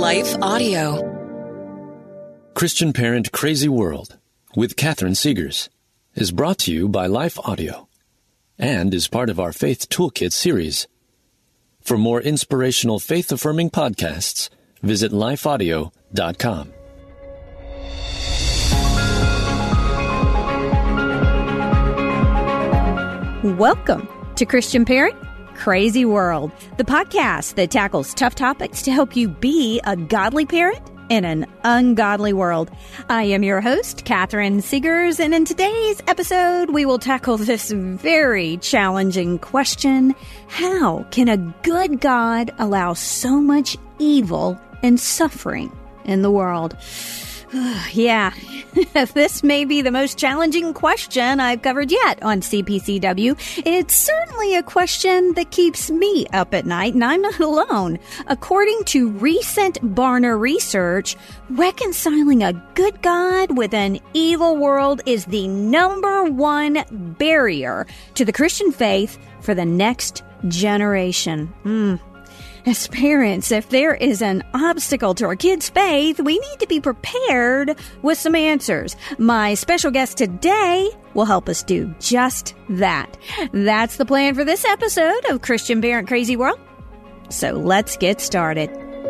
Life Audio. Christian Parent Crazy World with Catherine Segars is brought to you by Life Audio and is part of our Faith Toolkit series. For more inspirational faith-affirming podcasts, visit lifeaudio.com. Welcome to Christian Parent Crazy World, the podcast that tackles tough topics to help you be a godly parent in an ungodly world. I am your host, Catherine Segars, and in today's episode, we will tackle this very challenging question: how can a good God allow so much evil and suffering in the world? Yeah, this may be the most challenging question I've covered yet on CPCW. It's certainly a question that keeps me up at night, and I'm not alone. According to recent Barna research, reconciling a good God with an evil world is the number one barrier to the Christian faith for the next generation. As parents, if there is an obstacle to our kids' faith, we need to be prepared with some answers. My special guest today will help us do just that. That's the plan for this episode of Christian Parent Crazy World. So let's get started.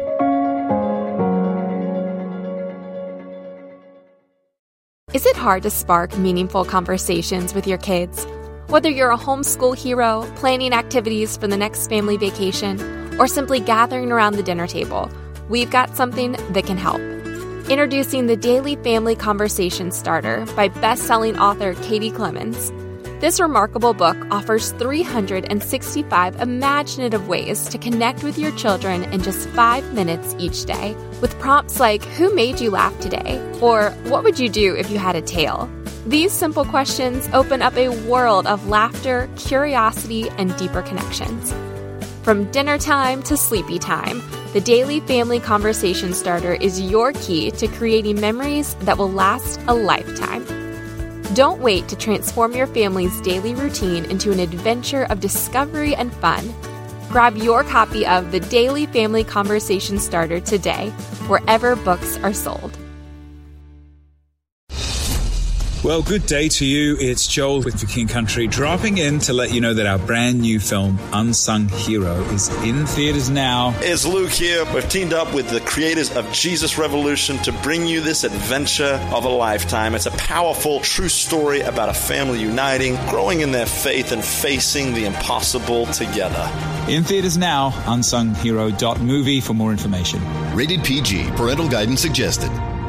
Is it hard to spark meaningful conversations with your kids? Whether you're a homeschool hero, planning activities for the next family vacation, or simply gathering around the dinner table, we've got something that can help. Introducing the Daily Family Conversation Starter by best-selling author Katie Clemens. This remarkable book offers 365 imaginative ways to connect with your children in just 5 minutes each day, with prompts like, "Who made you laugh today?" or "What would you do if you had a tail?" These simple questions open up a world of laughter, curiosity, and deeper connections. From dinner time to sleepy time, the Daily Family Conversation Starter is your key to creating memories that will last a lifetime. Don't wait to transform your family's daily routine into an adventure of discovery and fun. Grab your copy of the Daily Family Conversation Starter today, wherever books are sold. Well, good day to you. It's Joel with For King Country, dropping in to let you know that our brand new film, Unsung Hero, is in theaters now. It's Luke here. We've teamed up with the creators of Jesus Revolution to bring you this adventure of a lifetime. It's a powerful, true story about a family uniting, growing in their faith, and facing the impossible together. In theaters now, unsunghero.movie for more information. Rated PG. Parental guidance suggested.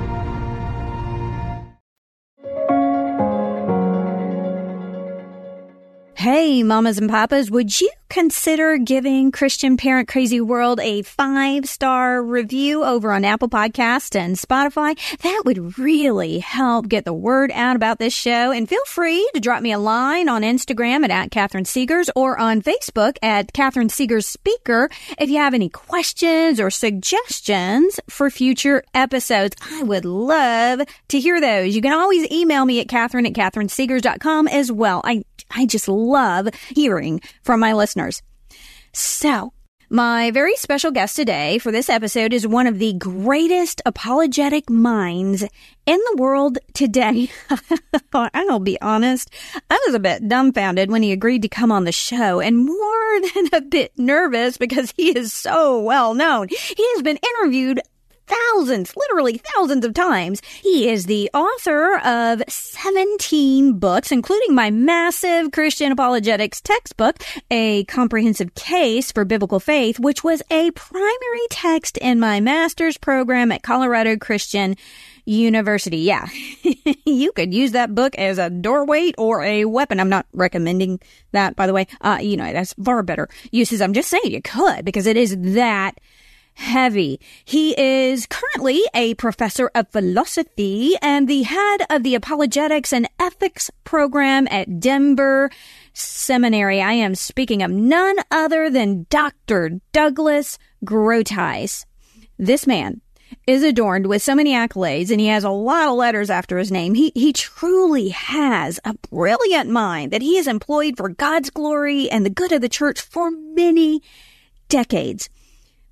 Hey, mamas and papas, would you consider giving Christian Parent Crazy World a 5-star review over on Apple Podcasts and Spotify? That would really help get the word out about this show. And feel free to drop me a line on Instagram at Catherine Segars or on Facebook at Catherine Segars Speaker if you have any questions or suggestions for future episodes. I would love to hear those. You can always email me at Catherine@CatherineSegars.com as well. I just love hearing from my listeners. So, my very special guest today for this episode is one of the greatest apologetic minds in the world today. I'm going to be honest, I was a bit dumbfounded when he agreed to come on the show, and more than a bit nervous because he is so well known. He has been interviewed literally thousands of times. He is the author of 17 books, including my massive Christian apologetics textbook, A Comprehensive Case for Biblical Faith, which was a primary text in my master's program at Colorado Christian University. Yeah, you could use that book as a doorway or a weapon. I'm not recommending that, by the way. That's far better uses. I'm just saying you could, because it is that heavy. He is currently a professor of philosophy and the head of the apologetics and ethics program at Denver Seminary. I am speaking of none other than Dr. Douglas Groothuis. This man is adorned with so many accolades, and he has a lot of letters after his name. He truly has a brilliant mind that he has employed for God's glory and the good of the church for many decades.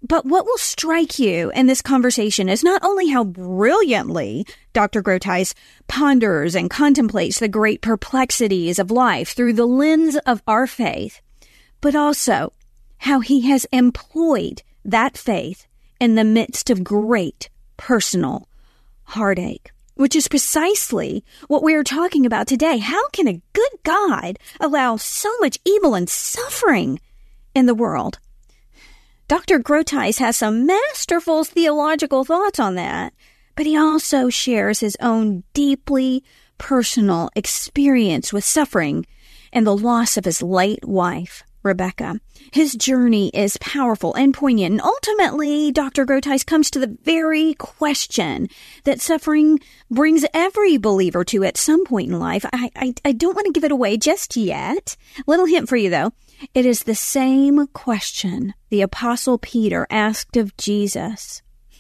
But what will strike you in this conversation is not only how brilliantly Dr. Groothuis ponders and contemplates the great perplexities of life through the lens of our faith, but also how he has employed that faith in the midst of great personal heartache, which is precisely what we are talking about today. How can a good God allow so much evil and suffering in the world? Dr. Groothuis has some masterful theological thoughts on that, but he also shares his own deeply personal experience with suffering and the loss of his late wife, Rebecca. His journey is powerful and poignant, and ultimately, Dr. Groothuis comes to the very question that suffering brings every believer to at some point in life. I don't want to give it away just yet. Little hint for you, though. It is the same question the Apostle Peter asked of Jesus.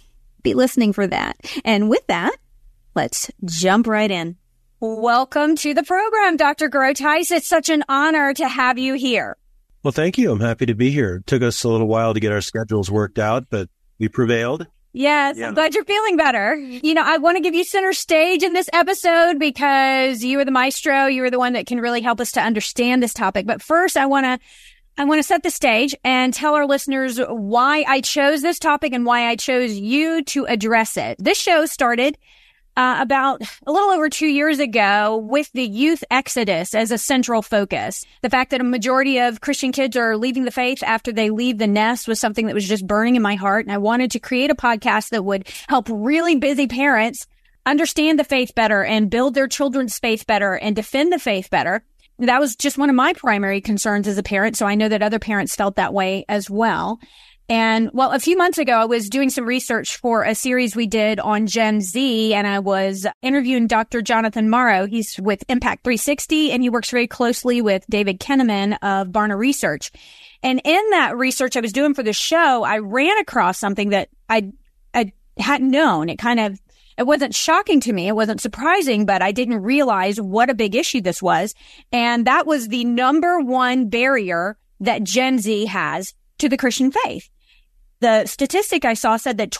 Be listening for that. And with that, let's jump right in. Welcome to the program, Dr. Groothuis. It's such an honor to have you here. Well, thank you. I'm happy to be here. It took us a little while to get our schedules worked out, but we prevailed. Yes, yeah. I'm glad you're feeling better. You know, I want to give you center stage in this episode because you are the maestro. You are the one that can really help us to understand this topic. But first, I want to set the stage and tell our listeners why I chose this topic and why I chose you to address it. This show started about a little over 2 years ago with the youth exodus as a central focus. The fact that a majority of Christian kids are leaving the faith after they leave the nest was something that was just burning in my heart. And I wanted to create a podcast that would help really busy parents understand the faith better and build their children's faith better and defend the faith better. That was just one of my primary concerns as a parent. So I know that other parents felt that way as well. And well, a few months ago, I was doing some research for a series we did on Gen Z, and I was interviewing Dr. Jonathan Morrow. He's with Impact 360, and he works very closely with David Kenneman of Barna Research. And in that research I was doing for the show, I ran across something that I hadn't known. It wasn't shocking to me. It wasn't surprising, but I didn't realize what a big issue this was. And that was the number one barrier that Gen Z has to the Christian faith. The statistic I saw said that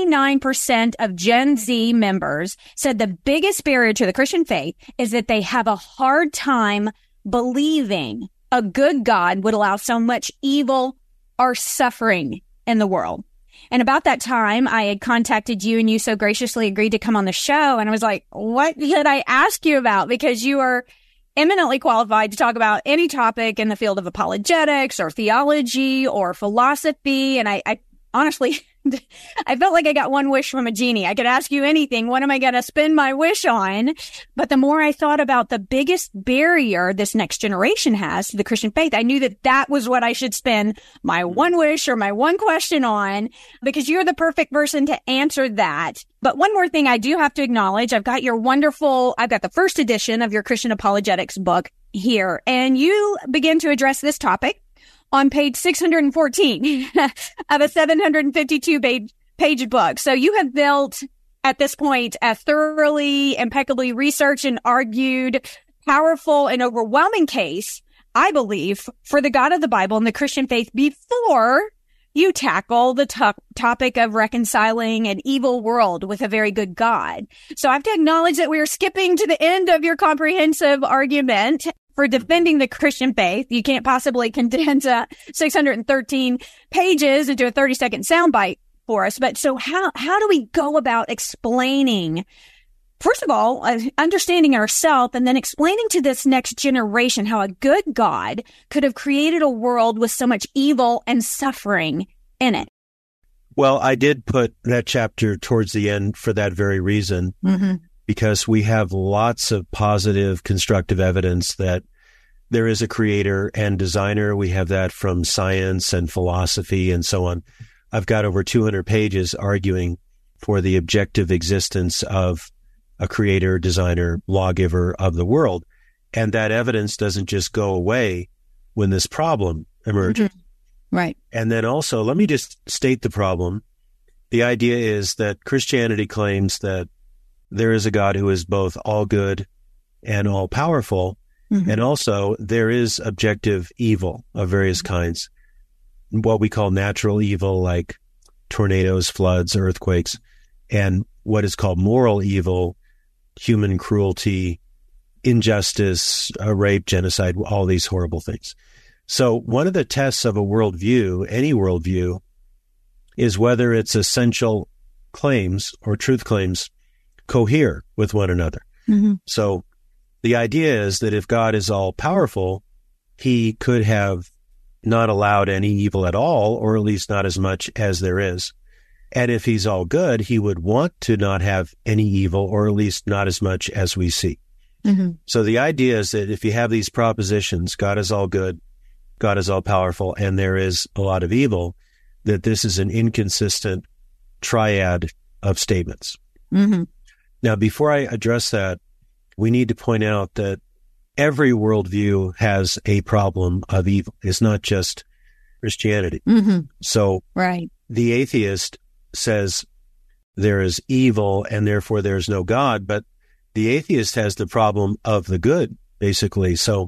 29% of Gen Z members said the biggest barrier to the Christian faith is that they have a hard time believing a good God would allow so much evil or suffering in the world. And about that time, I had contacted you and you so graciously agreed to come on the show. And I was like, what should I ask you about? Because you are eminently qualified to talk about any topic in the field of apologetics or theology or philosophy. And I honestly, I felt like I got one wish from a genie. I could ask you anything. What am I going to spend my wish on? But the more I thought about the biggest barrier this next generation has to the Christian faith, I knew that that was what I should spend my one wish or my one question on, because you're the perfect person to answer that. But one more thing I do have to acknowledge, I've got the first edition of your Christian apologetics book here, and you begin to address this topic on page 614 of a 752-page book. So you have built, at this point, a thoroughly, impeccably researched and argued, powerful and overwhelming case, I believe, for the God of the Bible and the Christian faith before you tackle the topic of reconciling an evil world with a very good God. So I have to acknowledge that we are skipping to the end of your comprehensive argument for defending the Christian faith. You can't possibly condense 613 pages into a 30-second soundbite for us. But so how do we go about explaining, first of all, understanding ourselves and then explaining to this next generation how a good God could have created a world with so much evil and suffering in it? Well, I did put that chapter towards the end for that very reason. Mm-hmm. Because we have lots of positive, constructive evidence that there is a creator and designer. We have that from science and philosophy and so on. I've got over 200 pages arguing for the objective existence of a creator, designer, lawgiver of the world. And that evidence doesn't just go away when this problem emerges. Mm-hmm. Right. And then also, let me just state the problem. The idea is that Christianity claims that there is a God who is both all good and all powerful. Mm-hmm. And also there is objective evil of various kinds, what we call natural evil, like tornadoes, floods, earthquakes, and what is called moral evil, human cruelty, injustice, rape, genocide, all these horrible things. So one of the tests of a worldview, any worldview, is whether its essential claims or truth claims cohere with one another. Mm-hmm. So the idea is that if God is all powerful, he could have not allowed any evil at all, or at least not as much as there is. And if he's all good, he would want to not have any evil, or at least not as much as we see. Mm-hmm. So the idea is that if you have these propositions, God is all good, God is all powerful, and there is a lot of evil, that this is an inconsistent triad of statements. Mm-hmm. Now, before I address that, we need to point out that every worldview has a problem of evil. It's not just Christianity. Mm-hmm. So the atheist says there is evil and therefore there's no God, but the atheist has the problem of the good, basically. So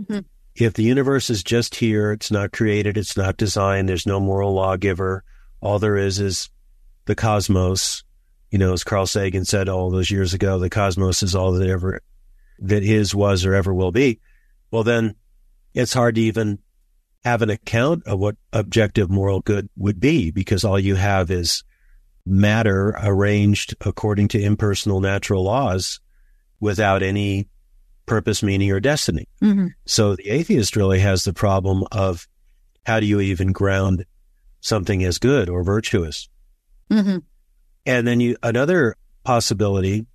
if the universe is just here, it's not created, it's not designed, there's no moral lawgiver, all there is the cosmos. You know, as Carl Sagan said all those years ago, the cosmos is all that is, was, or ever will be. Well, then it's hard to even have an account of what objective moral good would be, because all you have is matter arranged according to impersonal natural laws without any purpose, meaning, or destiny. Mm-hmm. So the atheist really has the problem of how do you even ground something as good or virtuous? Mm-hmm. And then another possibility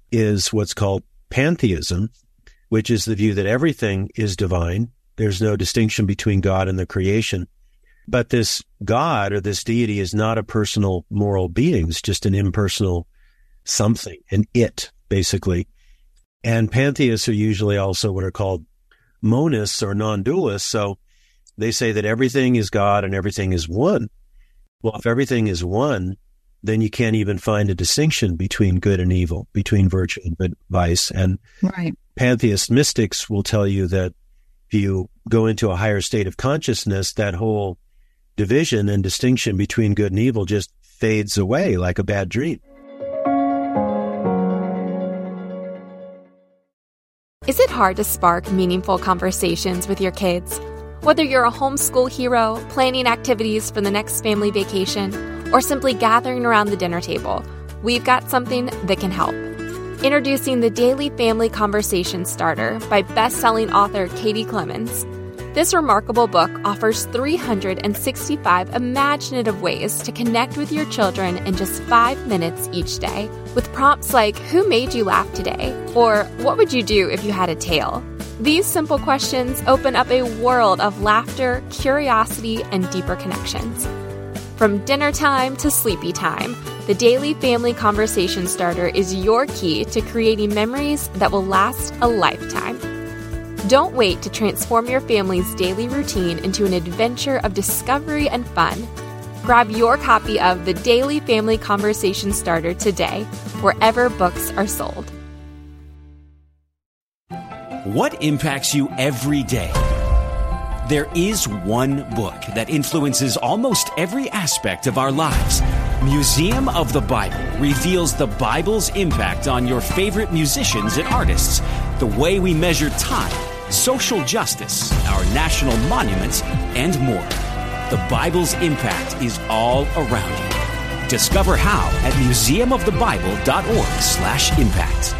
is what's called pantheism, which is the view that everything is divine. There's no distinction between God and the creation. But this God or this deity is not a personal moral being. It's just an impersonal something, an it, basically. And pantheists are usually also what are called monists or non-dualists. So they say that everything is God and everything is one. Well, if everything is one, then you can't even find a distinction between good and evil, between virtue and vice. And pantheist mystics will tell you that if you go into a higher state of consciousness, that whole division and distinction between good and evil just fades away like a bad dream. Is it hard to spark meaningful conversations with your kids? Whether you're a homeschool hero, planning activities for the next family vacation, or simply gathering around the dinner table, we've got something that can help. Introducing the Daily Family Conversation Starter by best-selling author Katie Clemens. This remarkable book offers 365 imaginative ways to connect with your children in just 5 minutes each day, with prompts like, who made you laugh today? Or what would you do if you had a tail? These simple questions open up a world of laughter, curiosity, and deeper connections. From dinner time to sleepy time, the Daily Family Conversation Starter is your key to creating memories that will last a lifetime. Don't wait to transform your family's daily routine into an adventure of discovery and fun. Grab your copy of the Daily Family Conversation Starter today, wherever books are sold. What impacts you every day? There is one book that influences almost every aspect of our lives. Museum of the Bible reveals the Bible's impact on your favorite musicians and artists, the way we measure time, social justice, our national monuments, and more. The Bible's impact is all around you. Discover how at museumofthebible.org/impact.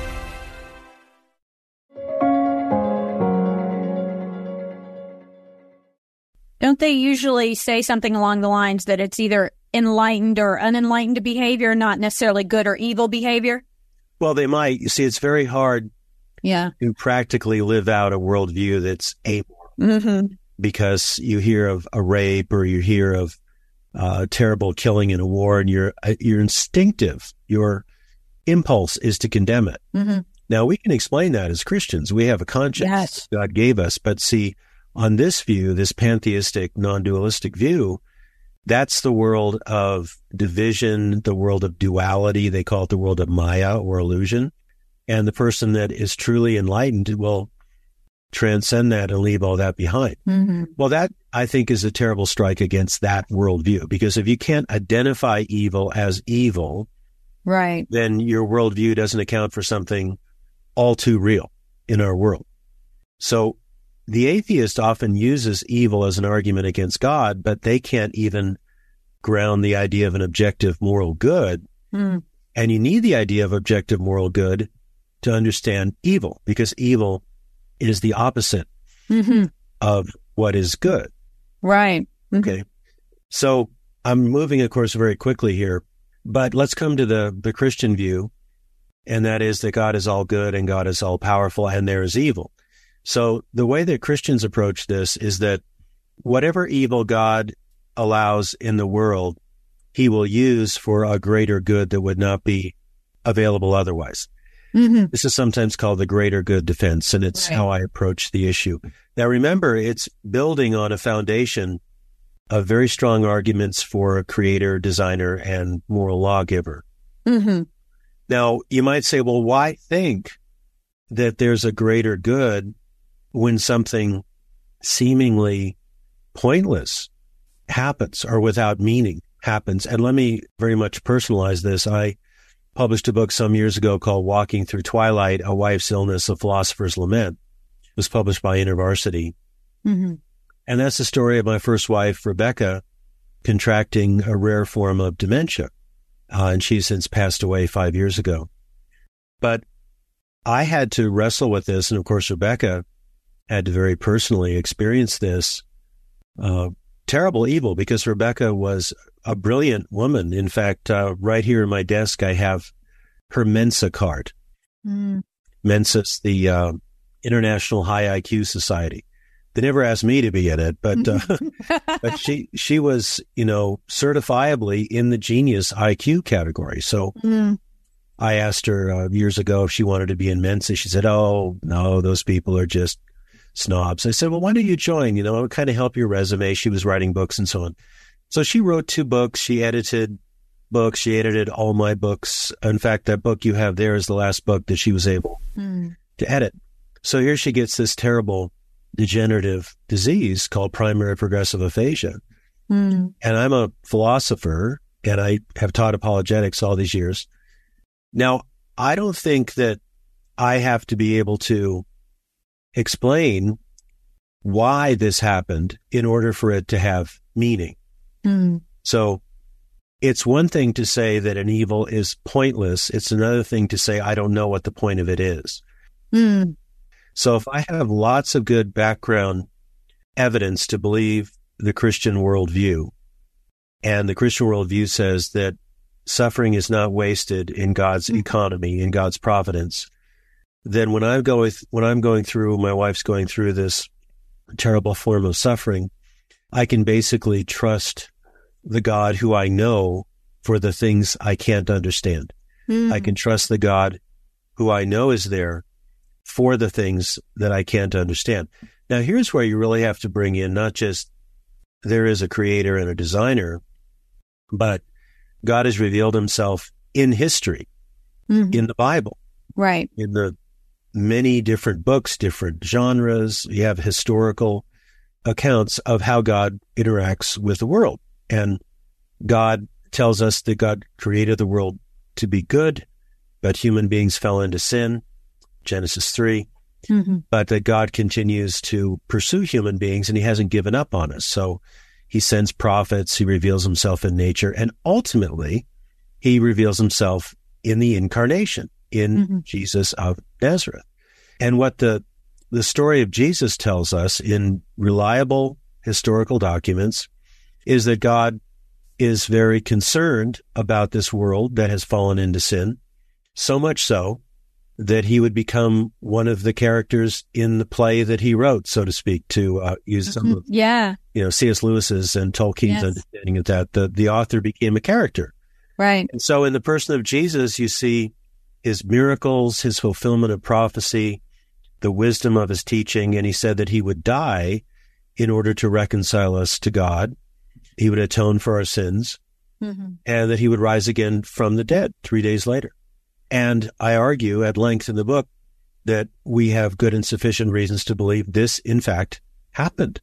Don't they usually say something along the lines that it's either enlightened or unenlightened behavior, not necessarily good or evil behavior? Well, they might. You see, it's very hard to practically live out a worldview that's amoral, because you hear of a rape or you hear of terrible killing in a war, and you're instinctive. Your impulse is to condemn it. Mm-hmm. Now, we can explain that as Christians. We have a conscience God gave us, but see, on this view, this pantheistic, non-dualistic view, that's the world of division, the world of duality. They call it the world of Maya or illusion. And the person that is truly enlightened will transcend that and leave all that behind. Mm-hmm. Well, that I think is a terrible strike against that worldview, because if you can't identify evil as evil, right, then your worldview doesn't account for something all too real in our world. So the atheist often uses evil as an argument against God, but they can't even ground the idea of an objective moral good. Mm. And you need the idea of objective moral good to understand evil, because evil is the opposite of what is good. Right. Okay. So I'm moving, of course, very quickly here, but let's come to the Christian view, and that is that God is all good and God is all powerful and there is evil. So the way that Christians approach this is that whatever evil God allows in the world, he will use for a greater good that would not be available otherwise. This is sometimes called the greater good defense, and it's how I approach the issue. Now, remember, it's building on a foundation of very strong arguments for a creator, designer, and moral lawgiver. Now, you might say, well, why think that there's a greater good when something seemingly pointless happens or without meaning happens? And let me very much personalize this. I published a book some years ago called Walking Through Twilight, A Wife's Illness, A Philosopher's Lament. It was published by InterVarsity. And that's the story of my first wife, Rebecca, contracting a rare form of dementia. And she's since passed away 5 years ago. But I had to wrestle with this. And of course, Rebecca had to very personally experience this terrible evil, because Rebecca was a brilliant woman. In fact, right here in my desk, I have her Mensa card. Mensa's the International High IQ Society. They never asked me to be in it, but but she was, certifiably in the genius IQ category. So I asked her years ago if she wanted to be in Mensa. She said, "Oh, no, those people are just snobs." I said, "Well, why don't you join? It would kind of help your resume." She was writing books and so on. So she wrote 2 books. She edited books. She edited all my books. In fact, that book you have there is the last book that she was able to edit. So here she gets this terrible degenerative disease called primary progressive aphasia. And I'm a philosopher, and I have taught apologetics all these years. Now, I don't think that I have to be able to explain why this happened in order for it to have meaning. So it's one thing to say that an evil is pointless. It's another thing to say, I don't know what the point of it is. So if I have lots of good background evidence to believe the Christian worldview, and the Christian worldview says that suffering is not wasted in God's economy, in God's providence, then when I'm going through, my wife's going through this terrible form of suffering, I can basically trust the God who I know for the things I can't understand. I can trust the God who I know is there for the things that I can't understand. Now, here's where you really have to bring in not just there is a creator and a designer, but God has revealed himself in history, in the Bible, right? In the many different books, different genres. You have historical accounts of how God interacts with the world. And God tells us that God created the world to be good, but human beings fell into sin, Genesis 3, but that God continues to pursue human beings, and he hasn't given up on us. So he sends prophets, he reveals himself in nature, and ultimately he reveals himself in the incarnation, in Jesus of Nazareth. And what the story of Jesus tells us in reliable historical documents is that God is very concerned about this world that has fallen into sin, so much so that he would become one of the characters in the play that he wrote, so to speak, to use some of C.S. Lewis's and Tolkien's understanding of that. The author became a character. Right. And so in the person of Jesus, you see his miracles, his fulfillment of prophecy, the wisdom of his teaching, and he said that he would die in order to reconcile us to God. He would atone for our sins, and that he would rise again from the dead 3 days later. And I argue at length in the book that we have good and sufficient reasons to believe this, in fact, happened.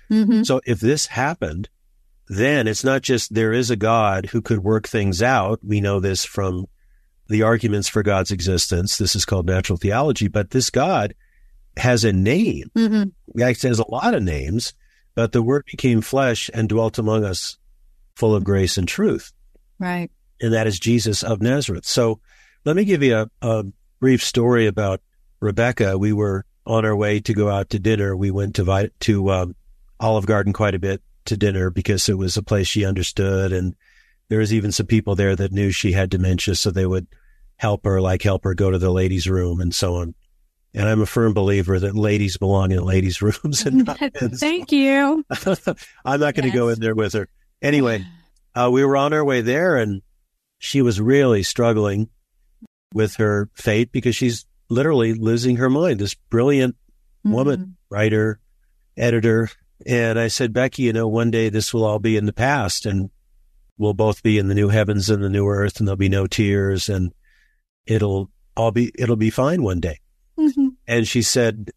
Mm-hmm. So if this happened, then it's not just there is a God who could work things out. We know this from the arguments for God's existence. This is called natural theology, but this God has a name. Mm-hmm. It has a lot of names, but the Word became flesh and dwelt among us, full of grace and truth. Right. And that is Jesus of Nazareth. So let me give you a brief story about Rebecca. We were on our way to go out to dinner. We went to Olive Garden quite a bit to dinner because it was a place she understood. And there was even some people there that knew she had dementia, so they would help her go to the ladies' room and so on. And I'm a firm believer that ladies belong in ladies' rooms and not men's. Thank you. I'm not going to go in there with her. Anyway, we were on our way there, and she was really struggling with her fate because she's literally losing her mind. This brilliant woman, writer, editor. And I said, Becky, one day this will all be in the past, and we'll both be in the new heavens and the new earth, and there'll be no tears, and it'll be fine one day. Mm-hmm. And she said,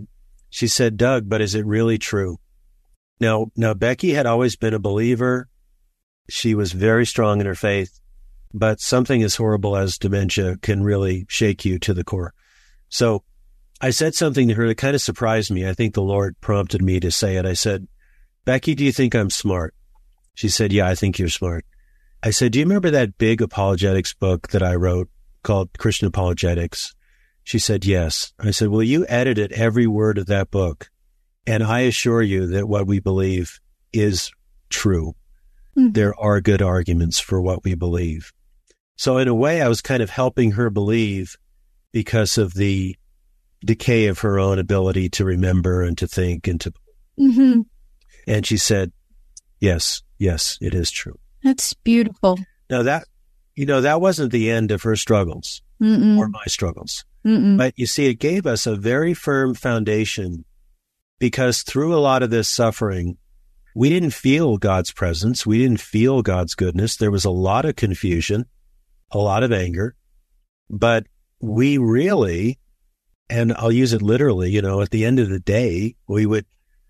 Doug, but is it really true? Now, Becky had always been a believer. She was very strong in her faith, but something as horrible as dementia can really shake you to the core. So I said something to her that kind of surprised me. I think the Lord prompted me to say it. I said, Becky, do you think I'm smart? She said, yeah, I think you're smart. I said, do you remember that big apologetics book that I wrote called Christian Apologetics? She said, yes. I said, well, you edited every word of that book, and I assure you that what we believe is true. Mm-hmm. There are good arguments for what we believe. So in a way, I was kind of helping her believe because of the decay of her own ability to remember and to think and to... Mm-hmm. And she said, yes, it is true. That's beautiful. Now that wasn't the end of her struggles or my struggles. But you see, it gave us a very firm foundation because through a lot of this suffering, we didn't feel God's presence. We didn't feel God's goodness. There was a lot of confusion, a lot of anger, but we really, and I'll use it literally, at the end of the day, we would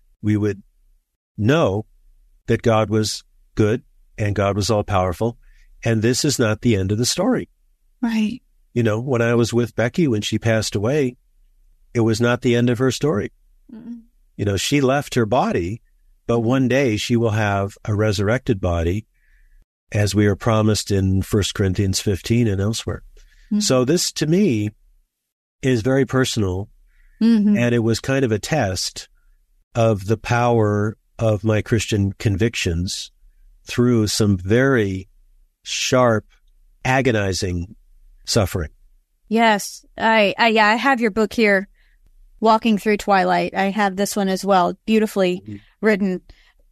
know that God was good and God was all powerful. And this is not the end of the story. Right. When I was with Becky, when she passed away, it was not the end of her story. Mm-mm. She left her body, but one day she will have a resurrected body, as we are promised in 1 Corinthians 15 and elsewhere. Mm-hmm. So this, to me, is very personal, and it was kind of a test of the power of my Christian convictions through some very sharp, agonizing suffering. Yes. I have your book here, Walking Through Twilight. I have this one as well, beautifully written.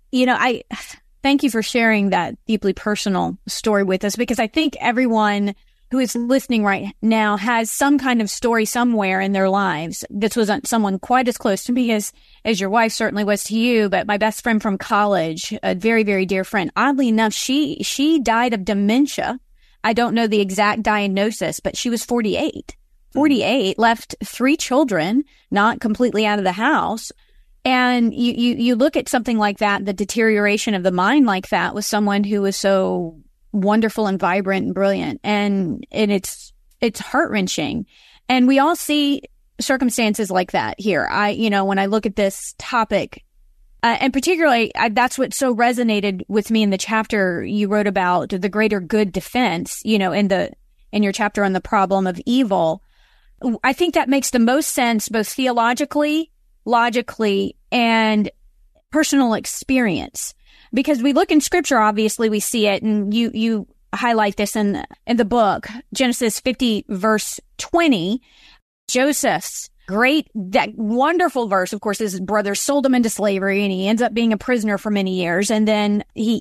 I thank you for sharing that deeply personal story with us, because I think everyone who is listening right now has some kind of story somewhere in their lives. This wasn't someone quite as close to me as your wife certainly was to you, but my best friend from college, a very, very dear friend, oddly enough, she died of dementia. I don't know the exact diagnosis, but she was 48. 48, left 3 children, not completely out of the house. And you look at something like that, the deterioration of the mind like that, with someone who was so wonderful and vibrant and brilliant. And it's heart-wrenching. And we all see circumstances like that here. When I look at this topic, and particularly, that's what so resonated with me in the chapter you wrote about the greater good defense, in your chapter on the problem of evil. I think that makes the most sense, both theologically, logically, and personal experience. Because we look in Scripture, obviously we see it, and you highlight this in the book, Genesis 50, verse 20, Joseph's that wonderful verse, of course, his brothers sold him into slavery, and he ends up being a prisoner for many years. And then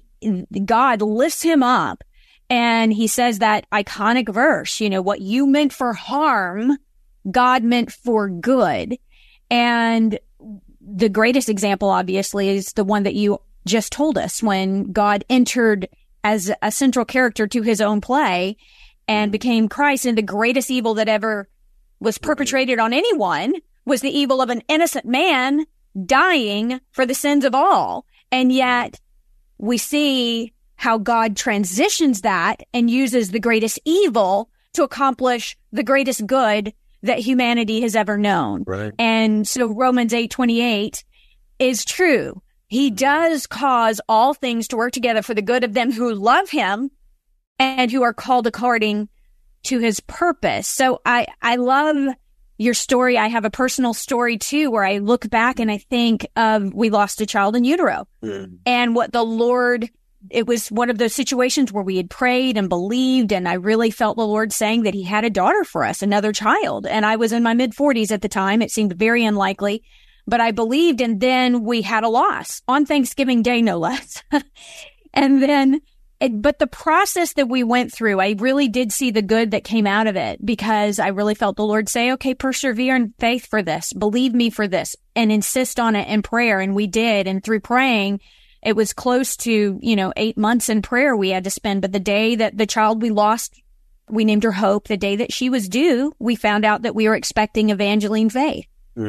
God lifts him up, and he says that iconic verse, what you meant for harm, God meant for good. And the greatest example, obviously, is the one that you just told us, when God entered as a central character to his own play and became Christ, and the greatest evil that ever was perpetrated on anyone was the evil of an innocent man dying for the sins of all. And yet we see how God transitions that and uses the greatest evil to accomplish the greatest good that humanity has ever known. Right. And so Romans 8:28 is true. He does cause all things to work together for the good of them who love him and who are called according to his purpose. So I love your story. I have a personal story too, where I look back and I think of, we lost a child in utero and what the Lord, it was one of those situations where we had prayed and believed. And I really felt the Lord saying that he had a daughter for us, another child. And I was in my mid-40s at the time. It seemed very unlikely, but I believed. And then we had a loss on Thanksgiving Day, no less. And then, but the process that we went through, I really did see the good that came out of it, because I really felt the Lord say, okay, persevere in faith for this, believe me for this, and insist on it in prayer. And we did. And through praying, it was close to, 8 months in prayer we had to spend. But the day that the child we lost, we named her Hope. The day that she was due, we found out that we were expecting Evangeline Faith.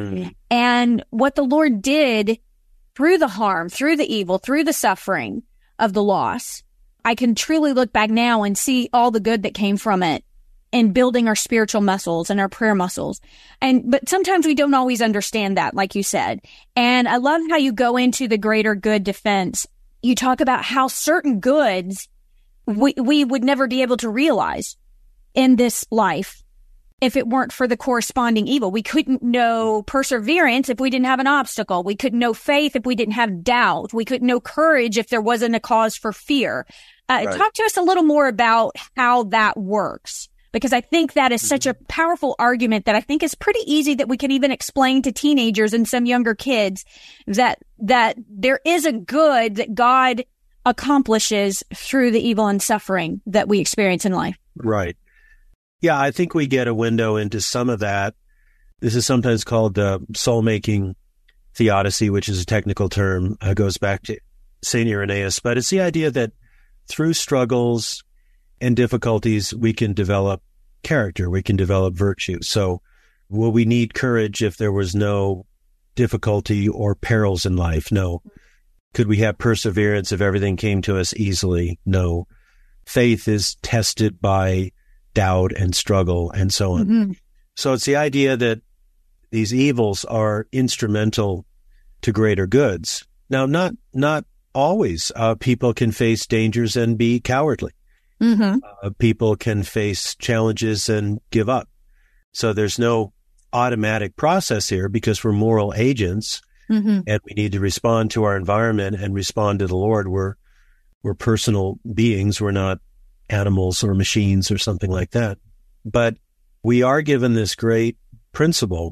And what the Lord did through the harm, through the evil, through the suffering of the loss, I can truly look back now and see all the good that came from it in building our spiritual muscles and our prayer muscles. But sometimes we don't always understand that, like you said. And I love how you go into the greater good defense. You talk about how certain goods we would never be able to realize in this life if it weren't for the corresponding evil. We couldn't know perseverance if we didn't have an obstacle. We couldn't know faith if we didn't have doubt. We couldn't know courage if there wasn't a cause for fear. Right. Talk to us a little more about how that works, because I think that is such a powerful argument that I think is pretty easy that we can even explain to teenagers and some younger kids that there is a good that God accomplishes through the evil and suffering that we experience in life. Right. Yeah, I think we get a window into some of that. This is sometimes called soul-making theodicy, which is a technical term, goes back to St. Irenaeus. But it's the idea that through struggles and difficulties, we can develop character, we can develop virtue. So will we need courage if there was no difficulty or perils in life? No. Could we have perseverance if everything came to us easily? No. Faith is tested by doubt and struggle and so on. Mm-hmm. So it's the idea that these evils are instrumental to greater goods. Now, not always. People can face dangers and be cowardly. Mm-hmm. People can face challenges and give up. So there's no automatic process here, because we're moral agents, and we need to respond to our environment and respond to the Lord. We're personal beings. We're not animals or machines or something like that. But we are given this great principle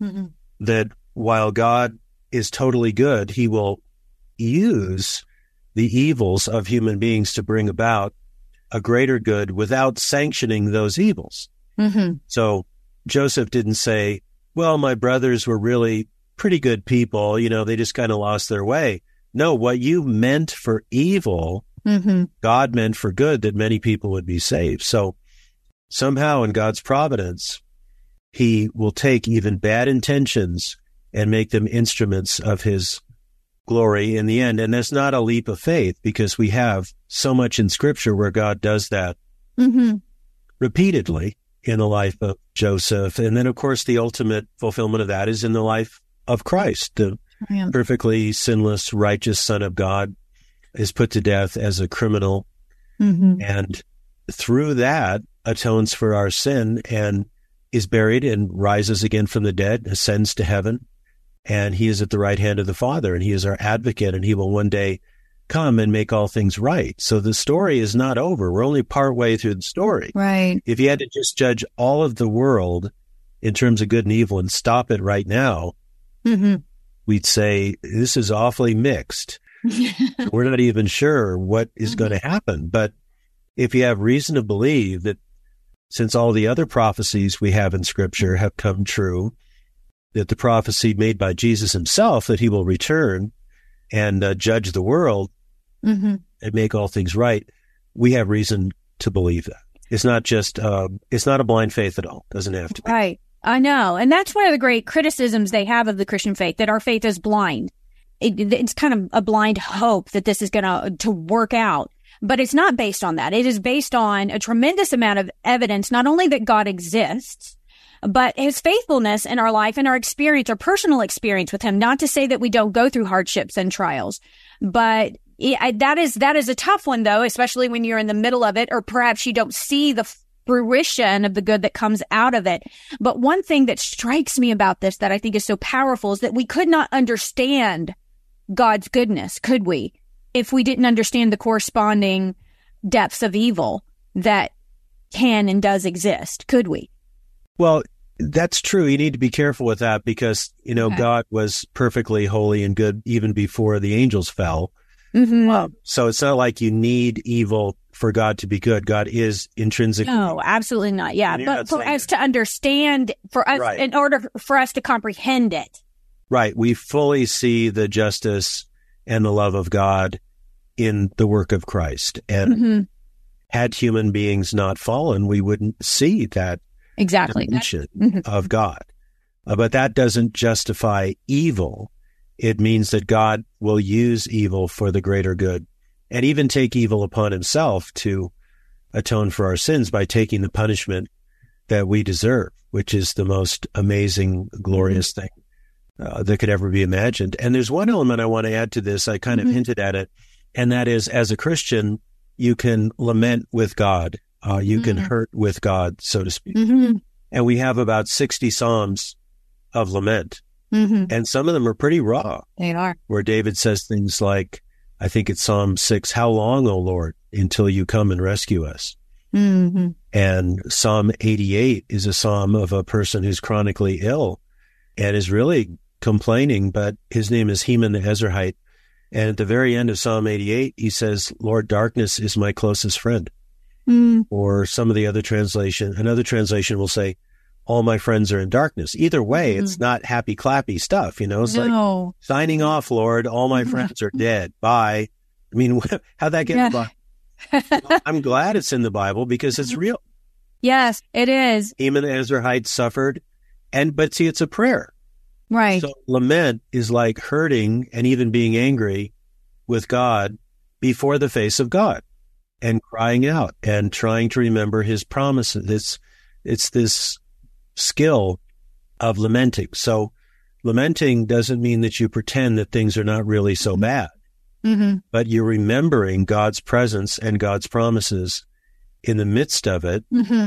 that while God is totally good, he will use the evils of human beings to bring about a greater good without sanctioning those evils. So Joseph didn't say, well, my brothers were really pretty good people, they just kind of lost their way. No, what you meant for evil, God meant for good, that many people would be saved. So somehow in God's providence, he will take even bad intentions and make them instruments of his glory in the end. And that's not a leap of faith, because we have so much in Scripture where God does that repeatedly in the life of Joseph. And then, of course, the ultimate fulfillment of that is in the life of Christ. The perfectly sinless, righteous Son of God is put to death as a criminal, and through that atones for our sin and is buried and rises again from the dead, ascends to heaven. And he is at the right hand of the Father, and he is our advocate, and he will one day come and make all things right. So the story is not over. We're only part way through the story. Right. If you had to just judge all of the world in terms of good and evil and stop it right now, we'd say this is awfully mixed. We're not even sure what is going to happen. But if you have reason to believe that since all the other prophecies we have in Scripture have come true, that the prophecy made by Jesus himself that he will return and judge the world and make all things right, we have reason to believe that. It's not just, it's not a blind faith at all. It doesn't have to be. Right. I know. And that's one of the great criticisms they have of the Christian faith, that our faith is blind. It's kind of a blind hope that this is going to work out. But it's not based on that. It is based on a tremendous amount of evidence, not only that God exists, but his faithfulness in our life and our experience, our personal experience with him. Not to say that we don't go through hardships and trials, but that is a tough one, though, especially when you're in the middle of it, or perhaps you don't see the fruition of the good that comes out of it. But one thing that strikes me about this that I think is so powerful is that we could not understand God's goodness, could we, if we didn't understand the corresponding depths of evil that can and does exist, could we? Well, that's true. You need to be careful with that because, God was perfectly holy and good even before the angels fell. Mm-hmm. So it's not like you need evil for God to be good. God is intrinsically. No, absolutely not. Yeah. But for us to understand, in order for us to comprehend it. Right. We fully see the justice and the love of God in the work of Christ. And had human beings not fallen, we wouldn't see that dimension of God. But that doesn't justify evil. It means that God will use evil for the greater good and even take evil upon himself to atone for our sins by taking the punishment that we deserve, which is the most amazing, glorious thing that could ever be imagined. And there's one element I want to add to this. I kind of hinted at it, and that is, as a Christian, you can lament with God. You can hurt with God, so to speak. And we have about 60 Psalms of lament. And some of them are pretty raw. They are. Where David says things like, I think it's Psalm 6, how long, O Lord, until you come and rescue us? And Psalm 88 is a psalm of a person who's chronically ill and is really complaining, but his name is Heman the Ezrahite. And at the very end of Psalm 88, he says, Lord, darkness is my closest friend. Or some of the other another translation will say, all my friends are in darkness. Either way, it's not happy, clappy stuff, It's like, signing off, Lord, all my friends are dead. Bye. I mean, how'd that get in the Bible? I'm glad it's in the Bible because it's real. Yes, it is. Heman the Ezrahite suffered, but see, it's a prayer. Right. So lament is like hurting and even being angry with God before the face of God and crying out and trying to remember his promises. It's this skill of lamenting. So lamenting doesn't mean that you pretend that things are not really so bad, but you're remembering God's presence and God's promises in the midst of it.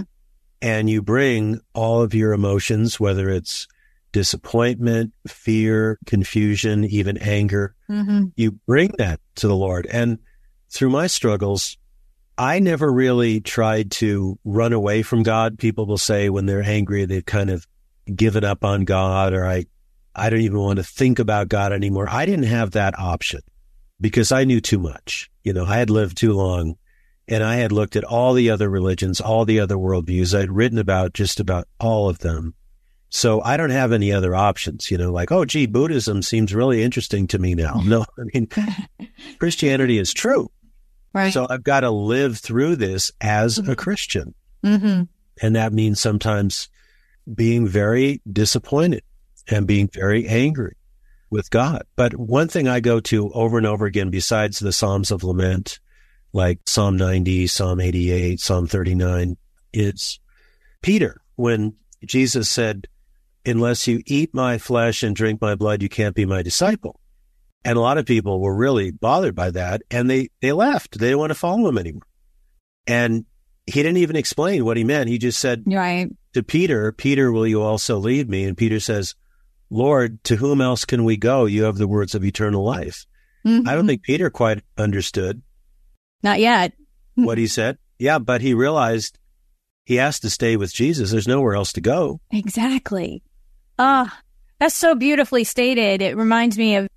And you bring all of your emotions, whether it's disappointment, fear, confusion, even anger, you bring that to the Lord. And through my struggles, I never really tried to run away from God. People will say when they're angry, they've kind of given up on God, or I don't even want to think about God anymore. I didn't have that option because I knew too much. I had lived too long and I had looked at all the other religions, all the other worldviews. I'd written about just about all of them. So I don't have any other options, like, oh, gee, Buddhism seems really interesting to me now. No, I mean, Christianity is true. Right. So I've got to live through this as a Christian. And that means sometimes being very disappointed and being very angry with God. But one thing I go to over and over again, besides the Psalms of Lament, like Psalm 90, Psalm 88, Psalm 39, is Peter, when Jesus said, unless you eat my flesh and drink my blood, you can't be my disciple. And a lot of people were really bothered by that, and they left. They didn't want to follow him anymore. And he didn't even explain what he meant. He just said to Peter, Peter, will you also leave me? And Peter says, Lord, to whom else can we go? You have the words of eternal life. I don't think Peter quite understood. Not yet. What he said. Yeah, but he realized he has to stay with Jesus. There's nowhere else to go. Exactly. That's so beautifully stated. It reminds me of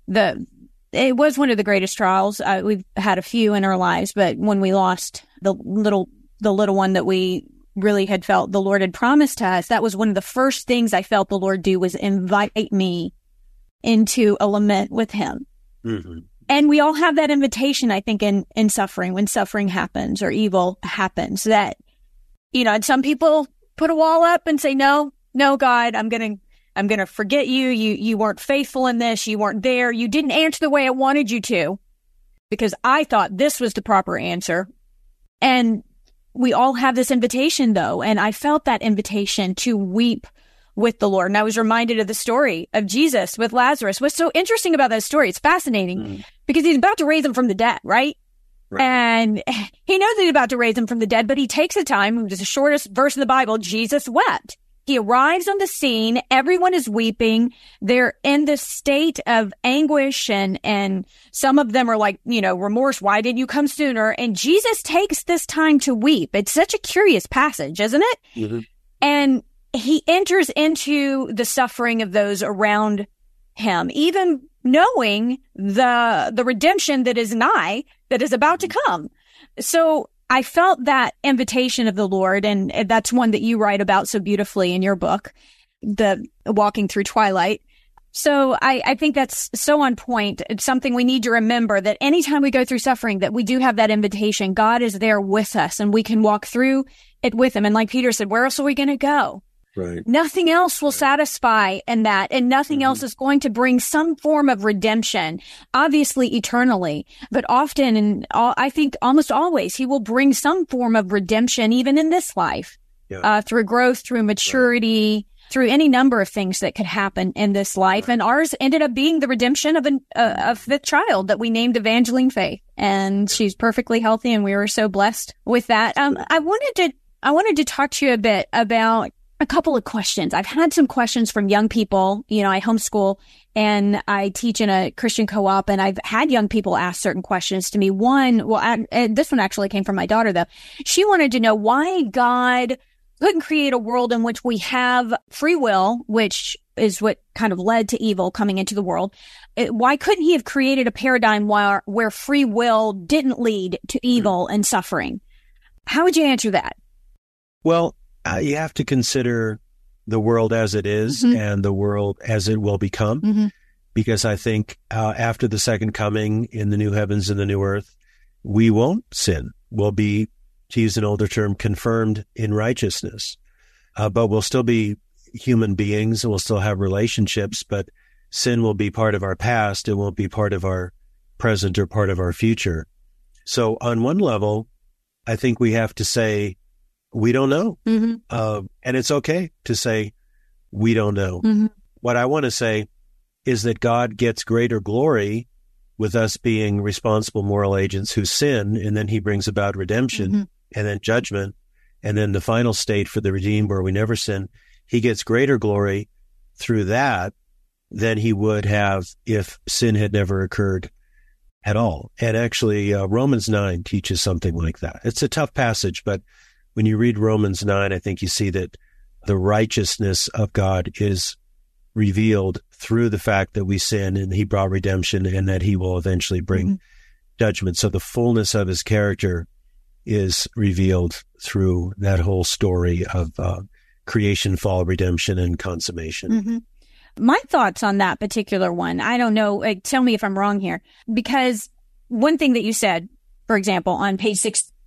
it was one of the greatest trials. We've had a few in our lives, but when we lost the little one that we really had felt the Lord had promised to us, that was one of the first things I felt the Lord do, was invite me into a lament with him. And we all have that invitation, I think, in suffering, when suffering happens or evil happens, that, and some people put a wall up and say, no, no, God, I'm going to forget you. You weren't faithful in this. You weren't there. You didn't answer the way I wanted you to, because I thought this was the proper answer. And we all have this invitation, though. And I felt that invitation to weep with the Lord. And I was reminded of the story of Jesus with Lazarus. What's so interesting about that story, it's fascinating, because he's about to raise him from the dead, right? And he knows he's about to raise him from the dead, but he takes the time. It was the shortest verse in the Bible. Jesus wept. He arrives on the scene. Everyone is weeping. They're in this state of anguish, and some of them are like, remorse. Why didn't you come sooner? And Jesus takes this time to weep. It's such a curious passage, isn't it? Mm-hmm. And he enters into the suffering of those around him, even knowing the redemption that is nigh, that is about to come. So I felt that invitation of the Lord, and that's one that you write about so beautifully in your book, the Walking Through Twilight. So I think that's so on point. It's something we need to remember, that anytime we go through suffering, that we do have that invitation. God is there with us, and we can walk through it with him. And like Peter said, where else are we going to go? Right. Nothing else will satisfy in that, and nothing else is going to bring some form of redemption, obviously eternally, but often, and I think almost always, he will bring some form of redemption even in this life, through growth, through maturity, through any number of things that could happen in this life. And ours ended up being the redemption of a fifth child that we named Evangeline Faith, and she's perfectly healthy, and we were so blessed with that. I wanted to talk to you a bit about a couple of questions. I've had some questions from young people. I homeschool and I teach in a Christian co-op, and I've had young people ask certain questions to me. This one actually came from my daughter, though. She wanted to know why God couldn't create a world in which we have free will, which is what kind of led to evil coming into the world. Why couldn't he have created a paradigm where free will didn't lead to evil and suffering? How would you answer that? Well, you have to consider the world as it is and the world as it will become, because I think after the second coming in the new heavens and the new earth, we won't sin. We'll be, to use an older term, confirmed in righteousness, but we'll still be human beings and we'll still have relationships, but sin will be part of our past. It won't be part of our present or part of our future. So on one level, I think we have to say, we don't know. And it's okay to say, we don't know. What I want to say is that God gets greater glory with us being responsible moral agents who sin, and then he brings about redemption and then judgment, and then the final state for the redeemed where we never sin. He gets greater glory through that than he would have if sin had never occurred at all. And actually, Romans 9 teaches something like that. It's a tough passage, but when you read Romans 9, I think you see that the righteousness of God is revealed through the fact that we sin, and he brought redemption, and that he will eventually bring judgment. So the fullness of his character is revealed through that whole story of creation, fall, redemption, and consummation. My thoughts on that particular one, I don't know. Tell me if I'm wrong here, because one thing that you said, for example, on page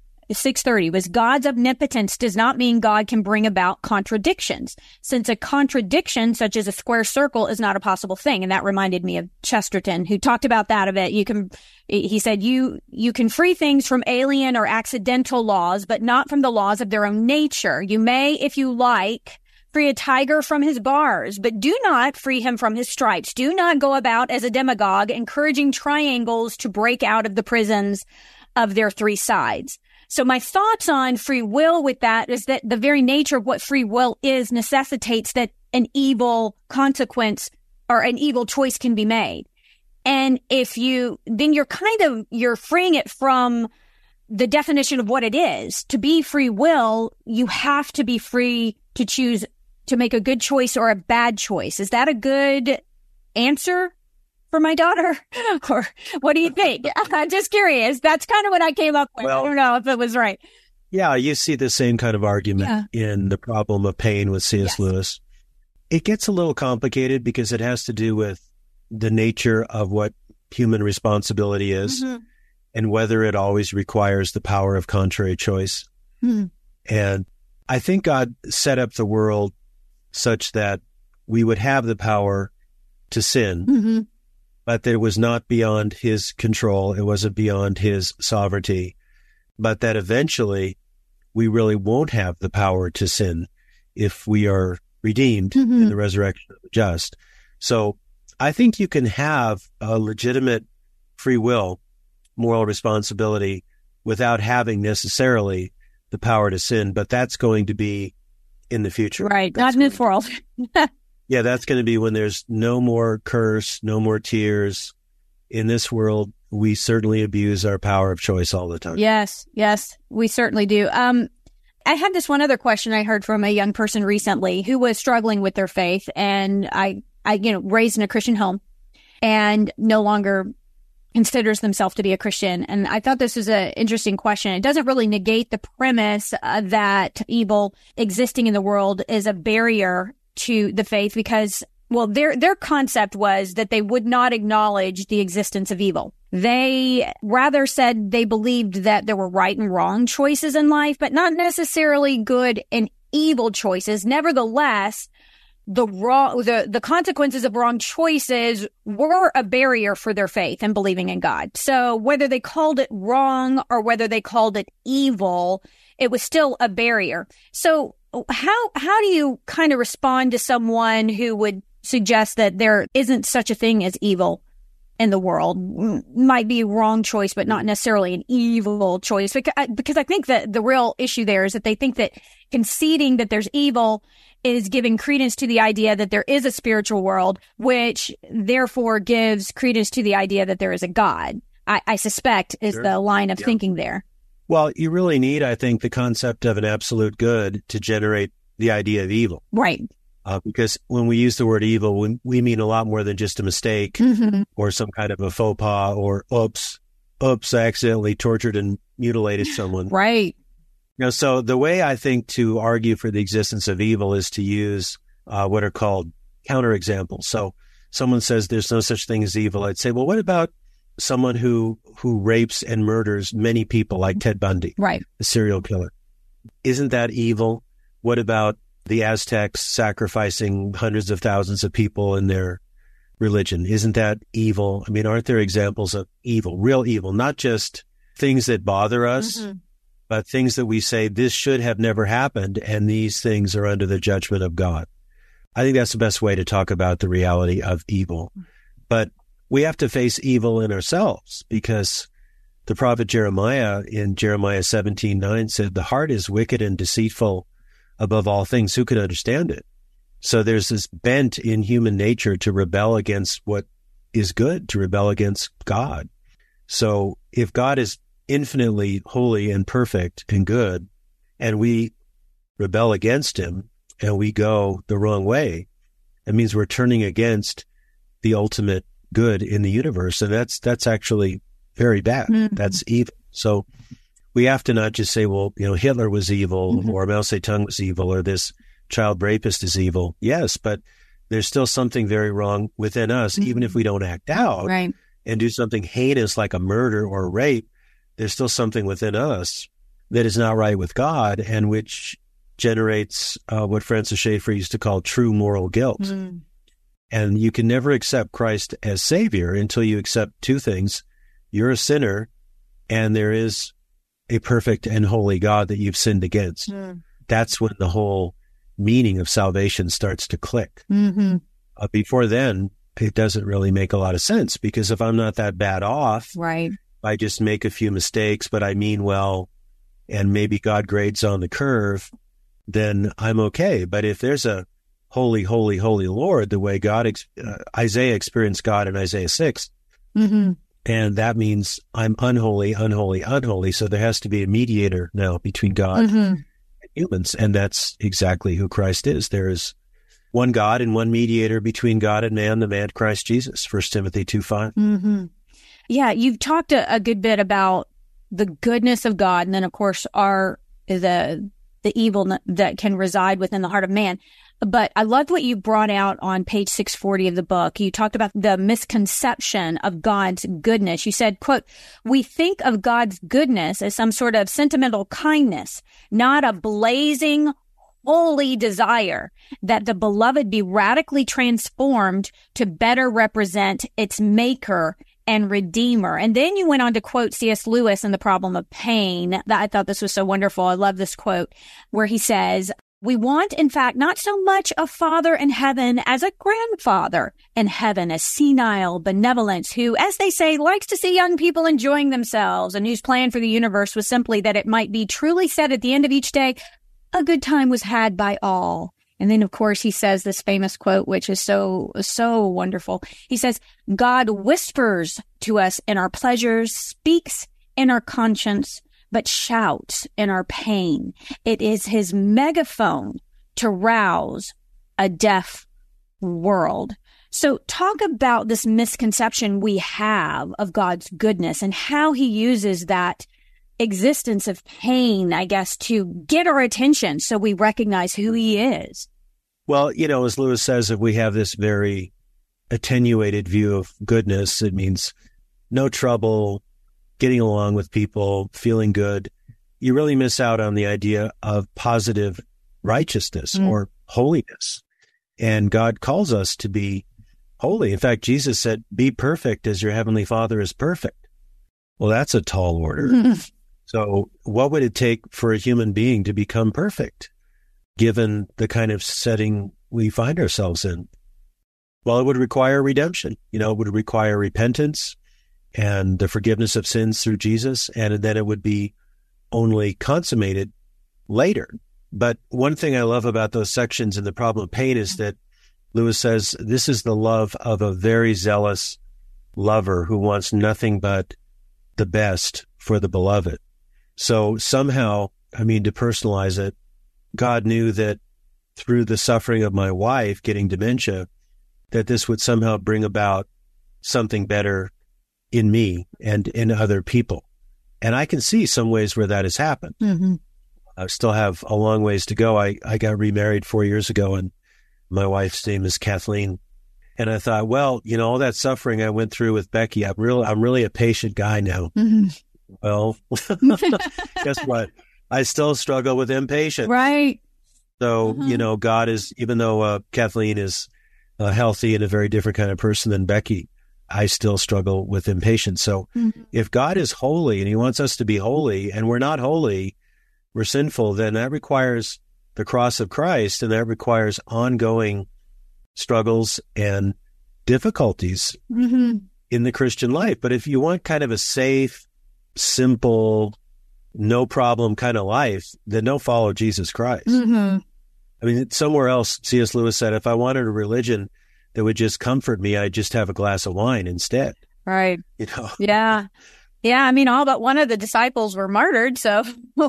630 was God's omnipotence does not mean God can bring about contradictions, since a contradiction such as a square circle is not a possible thing. And that reminded me of Chesterton, who talked about that a bit. He said, you can free things from alien or accidental laws, but not from the laws of their own nature. You may, if you like, free a tiger from his bars, but do not free him from his stripes. Do not go about as a demagogue, encouraging triangles to break out of the prisons of their three sides. So my thoughts on free will with that is that the very nature of what free will is necessitates that an evil consequence or an evil choice can be made. And then you're freeing it from the definition of what it is. To be free will, you have to be free to choose to make a good choice or a bad choice. Is that a good answer for my daughter? Or what do you think? I'm just curious. That's kind of what I came up with. Well, I don't know if it was right. Yeah, you see the same kind of argument in The Problem of Pain with C.S. Lewis. It gets a little complicated because it has to do with the nature of what human responsibility is and whether it always requires the power of contrary choice. And I think God set up the world such that we would have the power to sin, but that it was not beyond his control. It wasn't beyond his sovereignty, but that eventually we really won't have the power to sin if we are redeemed in the resurrection of the just. So I think you can have a legitimate free will, moral responsibility, without having necessarily the power to sin, but that's going to be in the future. Right, not in this world. Yeah, that's going to be when there's no more curse, no more tears. In this world, we certainly abuse our power of choice all the time. Yes, we certainly do. I had this one other question I heard from a young person recently who was struggling with their faith, and I raised in a Christian home and no longer considers themselves to be a Christian. And I thought this was an interesting question. It doesn't really negate the premise that evil existing in the world is a barrier to the faith, because, well, their concept was that they would not acknowledge the existence of evil. They rather said they believed that there were right and wrong choices in life, but not necessarily good and evil choices. Nevertheless, the consequences of wrong choices were a barrier for their faith and believing in God. So whether they called it wrong or whether they called it evil, it was still a barrier. So how do you kind of respond to someone who would suggest that there isn't such a thing as evil in the world? Might be a wrong choice, but not necessarily an evil choice. Because I think that the real issue there is that they think that conceding that there's evil is giving credence to the idea that there is a spiritual world, which therefore gives credence to the idea that there is a God. I suspect is the line of thinking there. Well, you really need, I think, the concept of an absolute good to generate the idea of evil. Right. Because when we use the word evil, we mean a lot more than just a mistake or some kind of a faux pas or oops, I accidentally tortured and mutilated someone. Right. So the way I think to argue for the existence of evil is to use what are called counterexamples. So someone says there's no such thing as evil. I'd say, well, what about someone who rapes and murders many people like Ted Bundy, right, a serial killer? Isn't that evil? What about the Aztecs sacrificing hundreds of thousands of people in their religion? Isn't that evil? I mean, aren't there examples of evil, real evil, not just things that bother us, but things that we say, this should have never happened, and these things are under the judgment of God? I think that's the best way to talk about the reality of evil. But we have to face evil in ourselves, because the prophet Jeremiah in Jeremiah 17:9 said, the heart is wicked and deceitful above all things. Who can understand it? So there's this bent in human nature to rebel against what is good, to rebel against God. So if God is infinitely holy and perfect and good, and we rebel against him and we go the wrong way, it means we're turning against the ultimate good in the universe. And that's actually very bad. That's evil. So we have to not just say, well, Hitler was evil or Mao Zedong was evil or this child rapist is evil. Yes, but there's still something very wrong within us, even if we don't act out and do something heinous like a murder or a rape. There's still something within us that is not right with God, and which generates what Francis Schaeffer used to call true moral guilt. And you can never accept Christ as Savior until you accept two things. You're a sinner, and there is a perfect and holy God that you've sinned against. That's when the whole meaning of salvation starts to click. Before then, it doesn't really make a lot of sense, because if I'm not that bad off, I just make a few mistakes, but I mean well, and maybe God grades on the curve, then I'm okay. But if there's a holy, holy, holy Lord, the way Isaiah experienced God in Isaiah 6, and that means I'm unholy, unholy, unholy. So there has to be a mediator now between God and humans. And that's exactly who Christ is. There is one God and one mediator between God and man, the man Christ Jesus, 1 Timothy 2:5. Yeah, you've talked a good bit about the goodness of God, and then, of course, the evil that can reside within the heart of man. But I loved what you brought out on page 640 of the book. You talked about the misconception of God's goodness. You said, quote, we think of God's goodness as some sort of sentimental kindness, not a blazing, holy desire that the beloved be radically transformed to better represent its maker and redeemer. And then you went on to quote C.S. Lewis in The Problem of Pain. I thought this was so wonderful. I love this quote where he says, "We want, in fact, not so much a father in heaven as a grandfather in heaven, a senile benevolence who, as they say, likes to see young people enjoying themselves and whose plan for the universe was simply that it might be truly said at the end of each day, a good time was had by all." And then, of course, he says this famous quote, which is so wonderful. He says, "God whispers to us in our pleasures, speaks in our conscience, but shouts in our pain. It is his megaphone to rouse a deaf world." So talk about this misconception we have of God's goodness and how he uses that existence of pain, I guess, to get our attention so we recognize who he is. Well, as Lewis says, if we have this very attenuated view of goodness, it means no trouble, getting along with people, feeling good. You really miss out on the idea of positive righteousness or holiness. And God calls us to be holy. In fact, Jesus said, "Be perfect as your heavenly Father is perfect." Well, that's a tall order. So what would it take for a human being to become perfect, given the kind of setting we find ourselves in? Well, it would require redemption. It would require repentance and the forgiveness of sins through Jesus, and then it would be only consummated later. But one thing I love about those sections in The Problem of Pain is that Lewis says this is the love of a very zealous lover who wants nothing but the best for the beloved. So somehow, to personalize it, God knew that through the suffering of my wife getting dementia, that this would somehow bring about something better in me and in other people. And I can see some ways where that has happened. I still have a long ways to go. I got remarried 4 years ago, and my wife's name is Kathleen. And I thought, well, all that suffering I went through with Becky, I'm really a patient guy now. Well, guess what? I still struggle with impatience. Right. So, God is, even though Kathleen is healthy and a very different kind of person than Becky, I still struggle with impatience. So if God is holy and he wants us to be holy and we're not holy, we're sinful, then that requires the cross of Christ, and that requires ongoing struggles and difficulties in the Christian life. But if you want kind of a safe, simple, no problem kind of life, then don't follow Jesus Christ. Somewhere else, C.S. Lewis said, if I wanted a religion that would just comfort me, I'd just have a glass of wine instead. Right. Yeah. Yeah. All but one of the disciples were martyred. So,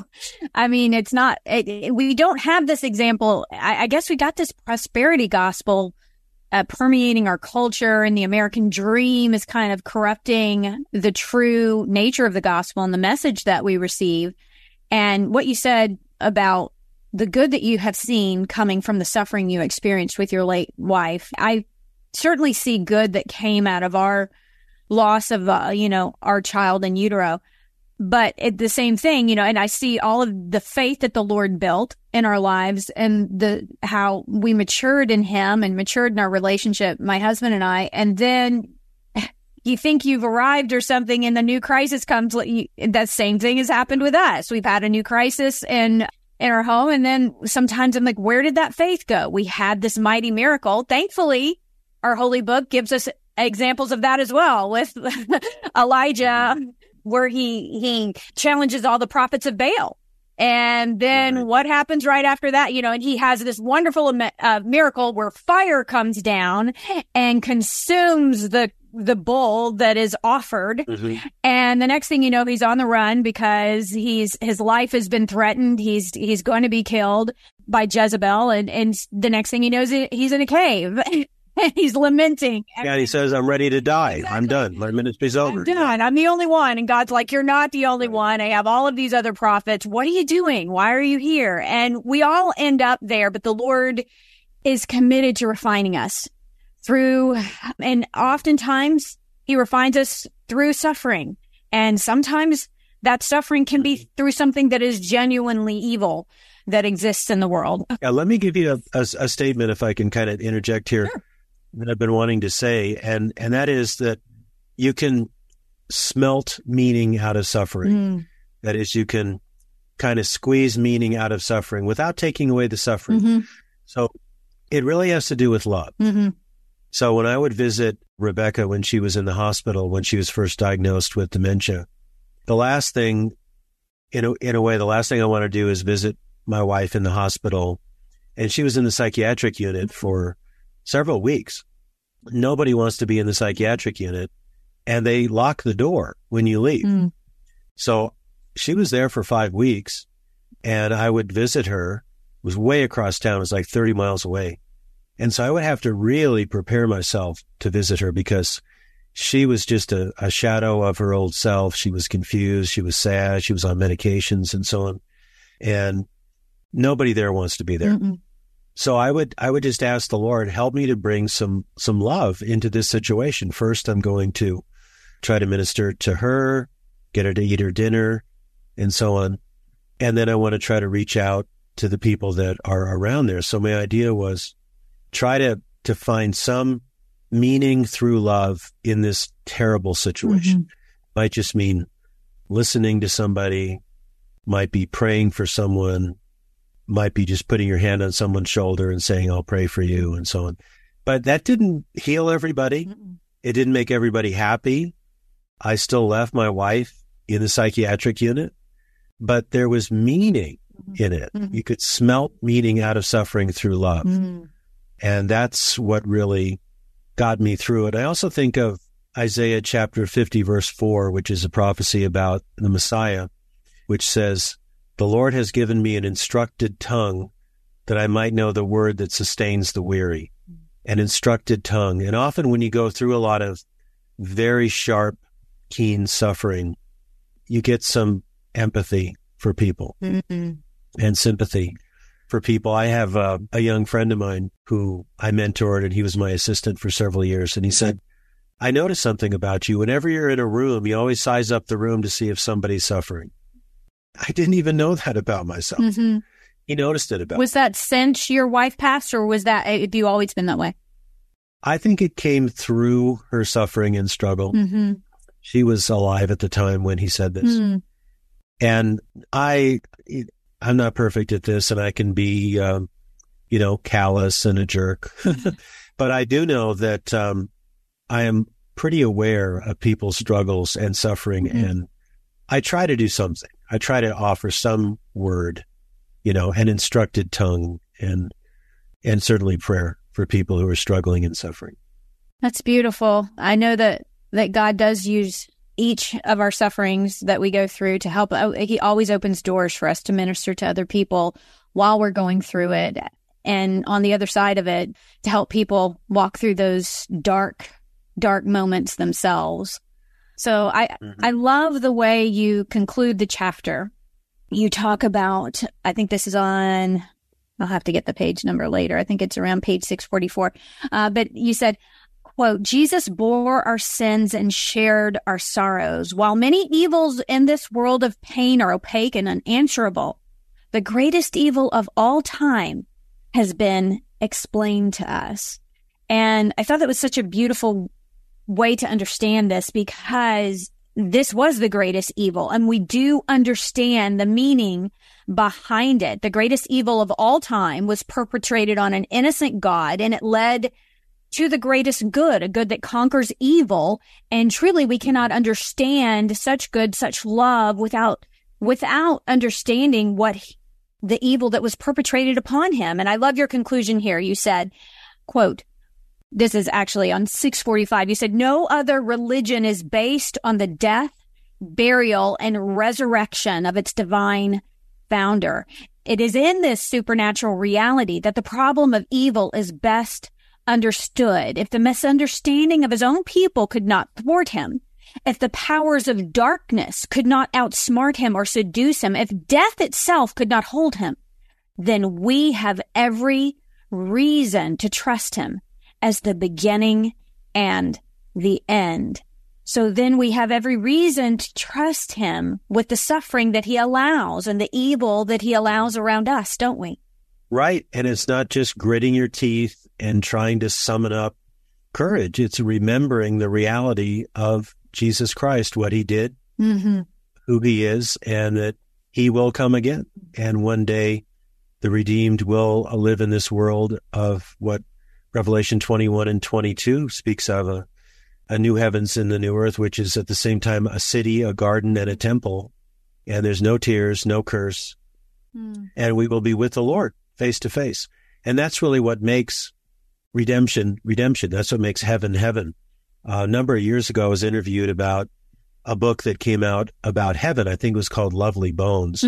it's not, we don't have this example. I guess we got this prosperity gospel permeating our culture, and the American dream is kind of corrupting the true nature of the gospel and the message that we receive. And what you said about the good that you have seen coming from the suffering you experienced with your late wife, I certainly see good that came out of our loss of, our child in utero. But at the same thing, and I see all of the faith that the Lord built in our lives and how we matured in him and matured in our relationship, my husband and I. And then you think you've arrived or something and the new crisis comes. That same thing has happened with us. We've had a new crisis in our home. And then sometimes I'm like, where did that faith go? We had this mighty miracle. Thankfully, our holy book gives us examples of that as well with Elijah, where he challenges all the prophets of Baal. And then what happens right after that? And he has this wonderful miracle where fire comes down and consumes the bull that is offered. And the next thing you know, he's on the run because his life has been threatened. He's going to be killed by Jezebel. And the next thing he knows, he's in a cave. He's lamenting. Yeah, and he says, I'm ready to die. Exactly. I'm done. My ministry's over. I'm done. I'm the only one. And God's like, you're not the only one. I have all of these other prophets. What are you doing? Why are you here? And we all end up there, but the Lord is committed to refining us through, and oftentimes he refines us through suffering. And sometimes that suffering can be through something that is genuinely evil that exists in the world. Yeah, let me give you a statement, if I can kind of interject here, sure, that I've been wanting to say, and that is that you can smelt meaning out of suffering. That is, you can kind of squeeze meaning out of suffering without taking away the suffering. So it really has to do with love. So when I would visit Rebecca when she was in the hospital, when she was first diagnosed with dementia, the last thing, in a way, the last thing I want to do is visit my wife in the hospital. And she was in the psychiatric unit for several weeks. Nobody wants to be in the psychiatric unit, and they lock the door when you leave. So she was there for 5 weeks, and I would visit her. It was way across town. It was like 30 miles away. And so I would have to really prepare myself to visit her because she was just a shadow of her old self. She was confused. She was sad. She was on medications and so on. And nobody there wants to be there. So I would just ask the Lord, help me to bring some love into this situation. First, I'm going to try to minister to her, get her to eat her dinner, and so on. And then I want to try to reach out to the people that are around there. So my idea was try to find some meaning through love in this terrible situation. Might just mean listening to somebody, might be praying for someone, might be just putting your hand on someone's shoulder and saying, I'll pray for you, and so on. But that didn't heal everybody. It didn't make everybody happy. I still left my wife in the psychiatric unit, but there was meaning in it. You could smelt meaning out of suffering through love. And that's what really got me through it. I also think of Isaiah chapter 50, verse 4, which is a prophecy about the Messiah, which says, the Lord has given me an instructed tongue that I might know the word that sustains the weary. An instructed tongue. And often when you go through a lot of very sharp, keen suffering, you get some empathy for people and sympathy for people. I have a young friend of mine who I mentored, and he was my assistant for several years. And he said, I noticed something about you. Whenever you're in a room, you always size up the room to see if somebody's suffering. I didn't even know that about myself. He noticed it about Was that since your wife passed, or was that, have you always been that way? I think it came through her suffering and struggle. She was alive at the time when he said this. And I'm not perfect at this, and I can be, callous and a jerk. But I do know that I am pretty aware of people's struggles and suffering, and I try to do something. I try to offer some word, an instructed tongue, and certainly prayer for people who are struggling and suffering. That's beautiful. I know that God does use each of our sufferings that we go through to help. He always opens doors for us to minister to other people while we're going through it. And on the other side of it, to help people walk through those dark moments themselves. So I love the way you conclude the chapter. You talk about, I think this is on, I'll have to get the page number later. I think it's around page 644. But you said, quote, Jesus bore our sins and shared our sorrows. While many evils in this world of pain are opaque and unanswerable, the greatest evil of all time has been explained to us. And I thought that was such a beautiful way to understand this, because this was the greatest evil, and we do understand the meaning behind it. The greatest evil of all time was perpetrated on an innocent God, and it led to the greatest good, a good that conquers evil. And truly, we cannot understand such good, such love without understanding the evil that was perpetrated upon him. And I love your conclusion here. You said, quote, this is actually on 645. You said, no other religion is based on the death, burial, and resurrection of its divine founder. It is in this supernatural reality that the problem of evil is best understood. If the misunderstanding of his own people could not thwart him, if the powers of darkness could not outsmart him or seduce him, if death itself could not hold him, then we have every reason to trust him as the beginning and the end. So then we have every reason to trust him with the suffering that he allows and the evil that he allows around us, don't we? Right. And it's not just gritting your teeth and trying to summon up courage. It's remembering the reality of Jesus Christ, what he did, who he is, and that he will come again. And one day the redeemed will live in this world of what Revelation 21 and 22 speaks of, a new heavens and the new earth, which is at the same time a city, a garden, and a temple. And there's no tears, no curse. And we will be with the Lord face to face. And that's really what makes redemption. That's what makes heaven, heaven. A number of years ago, I was interviewed about a book that came out about heaven. I think it was called Lovely Bones.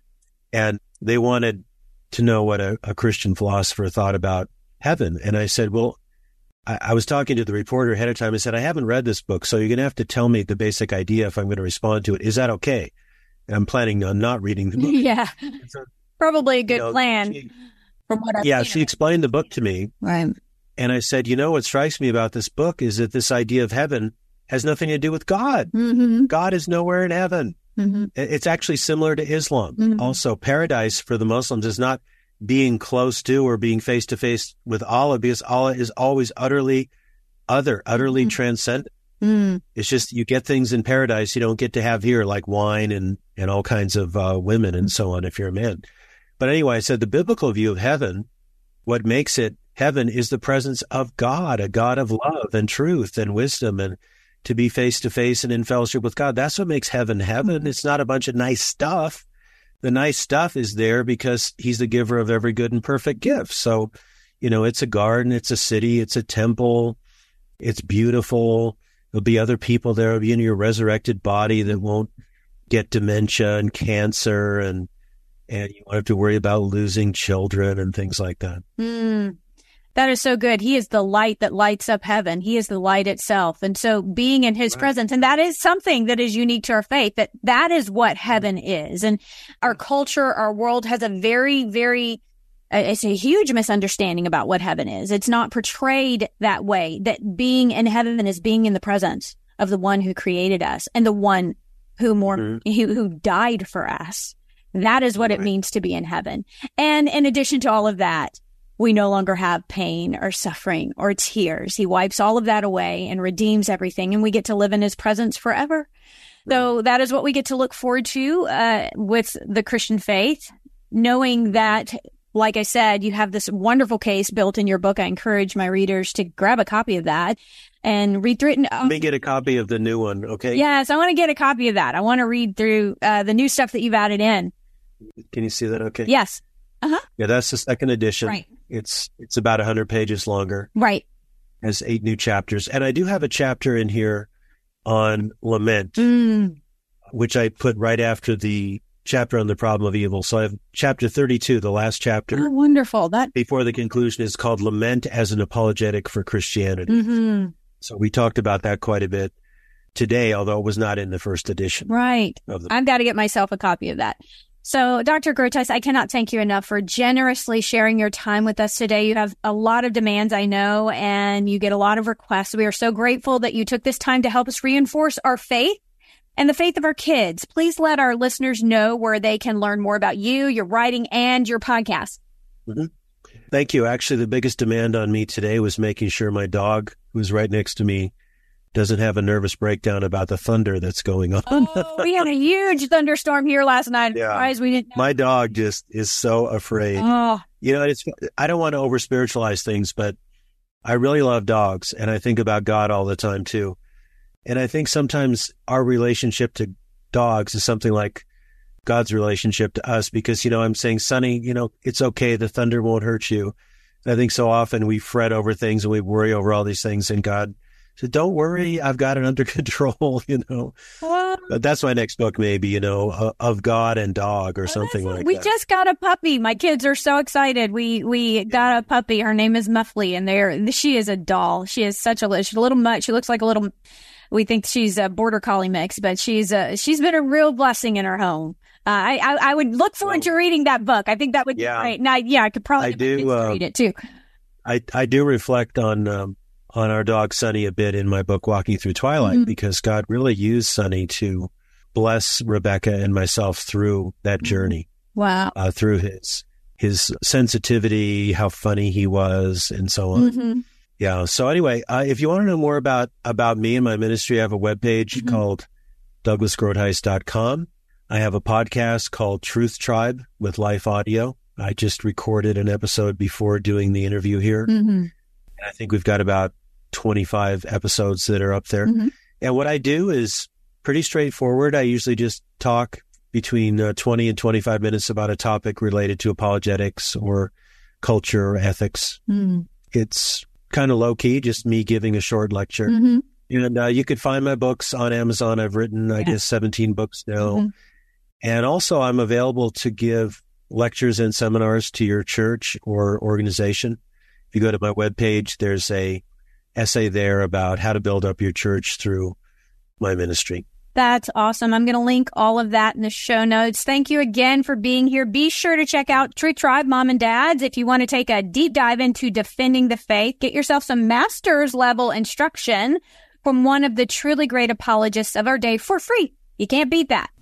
And they wanted to know what a Christian philosopher thought about heaven. And I said, well, I was talking to the reporter ahead of time. I said, I haven't read this book, so you're going to have to tell me the basic idea if I'm going to respond to it. Is that okay? And I'm planning on not reading the book. Yeah, so, probably a good plan. From what she explained the book to me. Right. And I said, what strikes me about this book is that this idea of heaven has nothing to do with God. God is nowhere in heaven. It's actually similar to Islam. Also, paradise for the Muslims is not being close to or being face to face with Allah, because Allah is always utterly other, utterly transcendent. It's just you get things in paradise you don't get to have here, like wine and all kinds of women and so on if you're a man. But anyway, I said the biblical view of heaven, what makes it heaven is the presence of God, a God of love and truth and wisdom, and to be face to face and in fellowship with God. That's what makes heaven heaven. It's not a bunch of nice stuff. The nice stuff is there because he's the giver of every good and perfect gift. So, it's a garden, it's a city, it's a temple, it's beautiful. There'll be other people there. It'll be in your resurrected body that won't get dementia and cancer, and you won't have to worry about losing children and things like that. That is so good. He is the light that lights up heaven. He is the light itself. And so being in his presence, and that is something that is unique to our faith, that is what heaven is. And our culture, our world has a very, very, it's a huge misunderstanding about what heaven is. It's not portrayed that way, that being in heaven is being in the presence of the one who created us and the one who died for us. That is what it means to be in heaven. And in addition to all of that, we no longer have pain or suffering or tears. He wipes all of that away and redeems everything, and we get to live in his presence forever. So that is what we get to look forward to with the Christian faith, knowing that, like I said, you have this wonderful case built in your book. I encourage my readers to grab a copy of that and read through it. Let me get a copy of the new one, okay? Yes, I want to get a copy of that. I want to read through the new stuff that you've added in. Can you see that okay? Yes. Yeah, that's the second edition. Right. It's about 100 pages longer. Right. Has 8 new chapters. And I do have a chapter in here on lament, which I put right after the chapter on the problem of evil. So I have chapter 32, the last chapter. Oh, wonderful. Before the conclusion is called Lament as an Apologetic for Christianity. So we talked about that quite a bit today, although it was not in the first edition. Right. I've got to get myself a copy of that. So, Dr. Groothuis, I cannot thank you enough for generously sharing your time with us today. You have a lot of demands, I know, and you get a lot of requests. We are so grateful that you took this time to help us reinforce our faith and the faith of our kids. Please let our listeners know where they can learn more about you, your writing, and your podcast. Thank you. Actually, the biggest demand on me today was making sure my dog, who's right next to me, doesn't have a nervous breakdown about the thunder that's going on. Oh, we had a huge thunderstorm here last night. Yeah. We didn't know. My dog just is so afraid. Oh. I don't want to over-spiritualize things, but I really love dogs, and I think about God all the time, too. And I think sometimes our relationship to dogs is something like God's relationship to us, because, I'm saying, Sonny, it's okay. The thunder won't hurt you. And I think so often we fret over things and we worry over all these things, and God So don't worry, I've got it under control, But that's my next book, maybe, Of God and Dog or something like that. We just got a puppy. My kids are so excited. We got a puppy. Her name is Muffley, and she is a doll. She is she's a little mutt. She looks like a little, we think she's a border collie mix, but she's been a real blessing in our home. I would look forward to reading that book. I think that would be great. And I could probably read it too. I do reflect on on our dog Sunny a bit in my book, Walking Through Twilight, because God really used Sunny to bless Rebecca and myself through that journey. Wow. Through his sensitivity, how funny he was, and so on. Yeah. So anyway, if you want to know more about me and my ministry, I have a webpage called DouglasGroothuis.com. I have a podcast called Truth Tribe with Life Audio. I just recorded an episode before doing the interview here. And I think we've got about 25 episodes that are up there. And what I do is pretty straightforward. I usually just talk between 20 and 25 minutes about a topic related to apologetics or culture or ethics. It's kind of low key, just me giving a short lecture. And you could find my books on Amazon. I've written, I guess, 17 books now. And also I'm available to give lectures and seminars to your church or organization. If you go to my webpage, there's a essay there about how to build up your church through my ministry. That's awesome. I'm going to link all of that in the show notes. Thank you again for being here. Be sure to check out Truth Tribe, Mom and Dads. If you want to take a deep dive into defending the faith, get yourself some master's level instruction from one of the truly great apologists of our day for free. You can't beat that.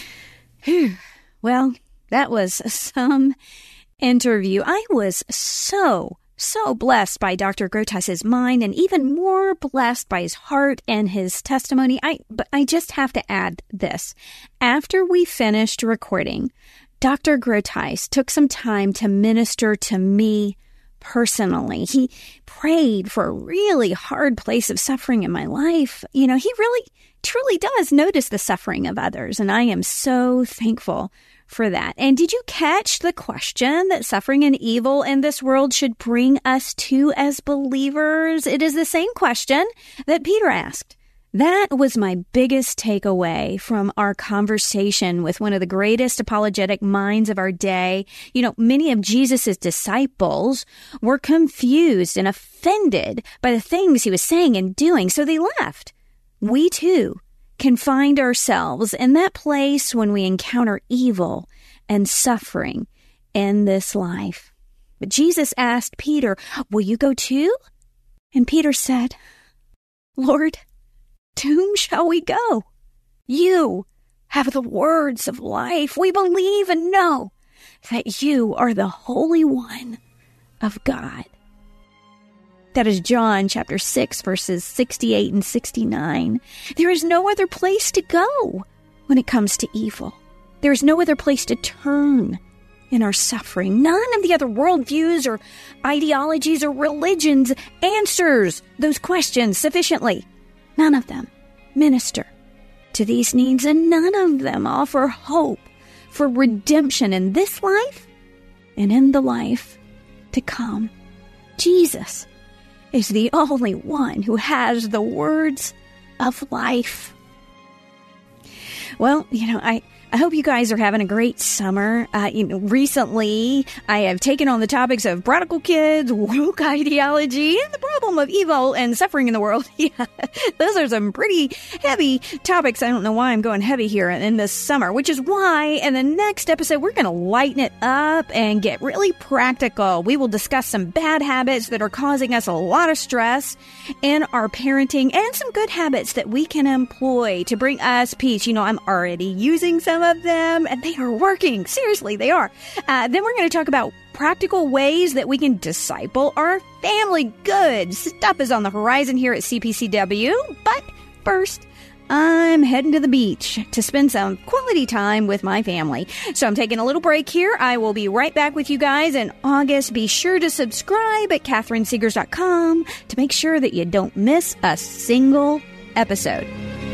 Well, that was some interview. I was so blessed by Dr. Groothuis's mind and even more blessed by his heart and his testimony. But I just have to add this. After we finished recording, Dr. Groothuis took some time to minister to me personally. He prayed for a really hard place of suffering in my life. You know, he really, truly does notice the suffering of others, and I am so thankful for that. And did you catch the question that suffering and evil in this world should bring us to as believers? It is the same question that Peter asked. That was my biggest takeaway from our conversation with one of the greatest apologetic minds of our day. You know, many of Jesus's disciples were confused and offended by the things he was saying and doing, so they left. We too can find ourselves in that place when we encounter evil and suffering in this life. But Jesus asked Peter, "Will you go too?" And Peter said, "Lord, to whom shall we go? You have the words of life. We believe and know that you are the Holy One of God." That is John chapter 6, verses 68 and 69. There is no other place to go when it comes to evil. There is no other place to turn in our suffering. None of the other worldviews or ideologies or religions answers those questions sufficiently. None of them minister to these needs, and none of them offer hope for redemption in this life and in the life to come. Jesus is the only one who has the words of life. Well, I hope you guys are having a great summer. Recently, I have taken on the topics of prodigal kids, woke ideology, and the problem of evil and suffering in the world. Yeah, those are some pretty heavy topics. I don't know why I'm going heavy here in this summer, which is why in the next episode, we're going to lighten it up and get really practical. We will discuss some bad habits that are causing us a lot of stress in our parenting and some good habits that we can employ to bring us peace. I'm already using some of them, and they are working. Seriously, they are. Then we're going to talk about practical ways that we can disciple our family. Good stuff is on the horizon here at CPCW. But first, I'm heading to the beach to spend some quality time with my family. So I'm taking a little break here. I will be right back with you guys in August. Be sure to subscribe at CatherineSeegers.com to make sure that you don't miss a single episode.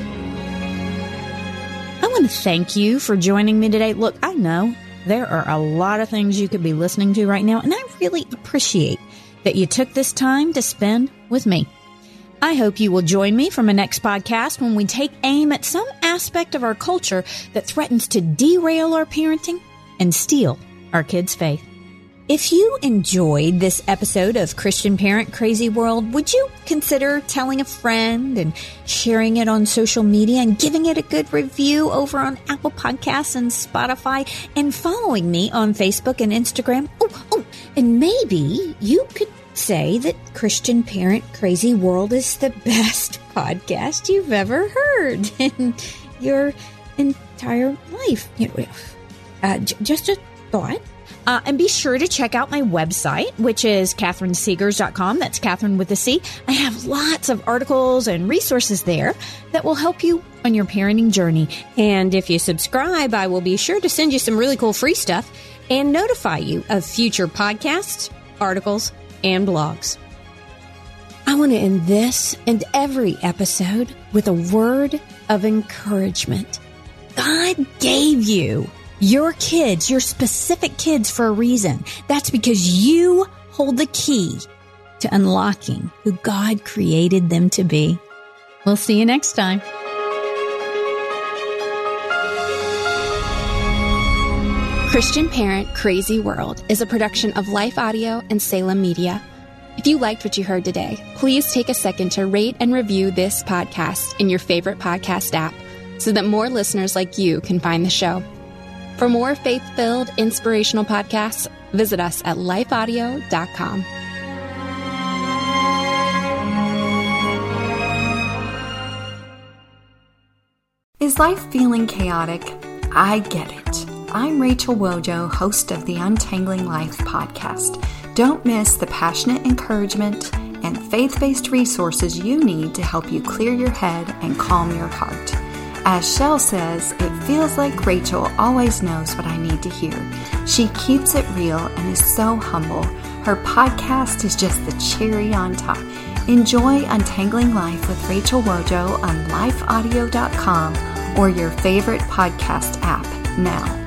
I want to thank you for joining me today. Look, I know there are a lot of things you could be listening to right now, and I really appreciate that you took this time to spend with me. I hope you will join me for my next podcast when we take aim at some aspect of our culture that threatens to derail our parenting and steal our kids' faith. If you enjoyed this episode of Christian Parent Crazy World, would you consider telling a friend and sharing it on social media and giving it a good review over on Apple Podcasts and Spotify and following me on Facebook and Instagram? Oh, and maybe you could say that Christian Parent Crazy World is the best podcast you've ever heard in your entire life. Just a thought. And be sure to check out my website, which is CatherineSegars.com. That's Catherine with a C. I have lots of articles and resources there that will help you on your parenting journey. And if you subscribe, I will be sure to send you some really cool free stuff and notify you of future podcasts, articles, and blogs. I want to end this and every episode with a word of encouragement. God gave you your kids, your specific kids, for a reason. That's because you hold the key to unlocking who God created them to be. We'll see you next time. Christian Parent Crazy World is a production of Life Audio and Salem Media. If you liked what you heard today, please take a second to rate and review this podcast in your favorite podcast app so that more listeners like you can find the show. For more faith-filled, inspirational podcasts, visit us at lifeaudio.com. Is life feeling chaotic? I get it. I'm Rachel Wojo, host of the Untangling Life podcast. Don't miss the passionate encouragement and faith-based resources you need to help you clear your head and calm your heart. As Shell says, it feels like Rachel always knows what I need to hear. She keeps it real and is so humble. Her podcast is just the cherry on top. Enjoy Untangling Life with Rachel Wojo on lifeaudio.com or your favorite podcast app now.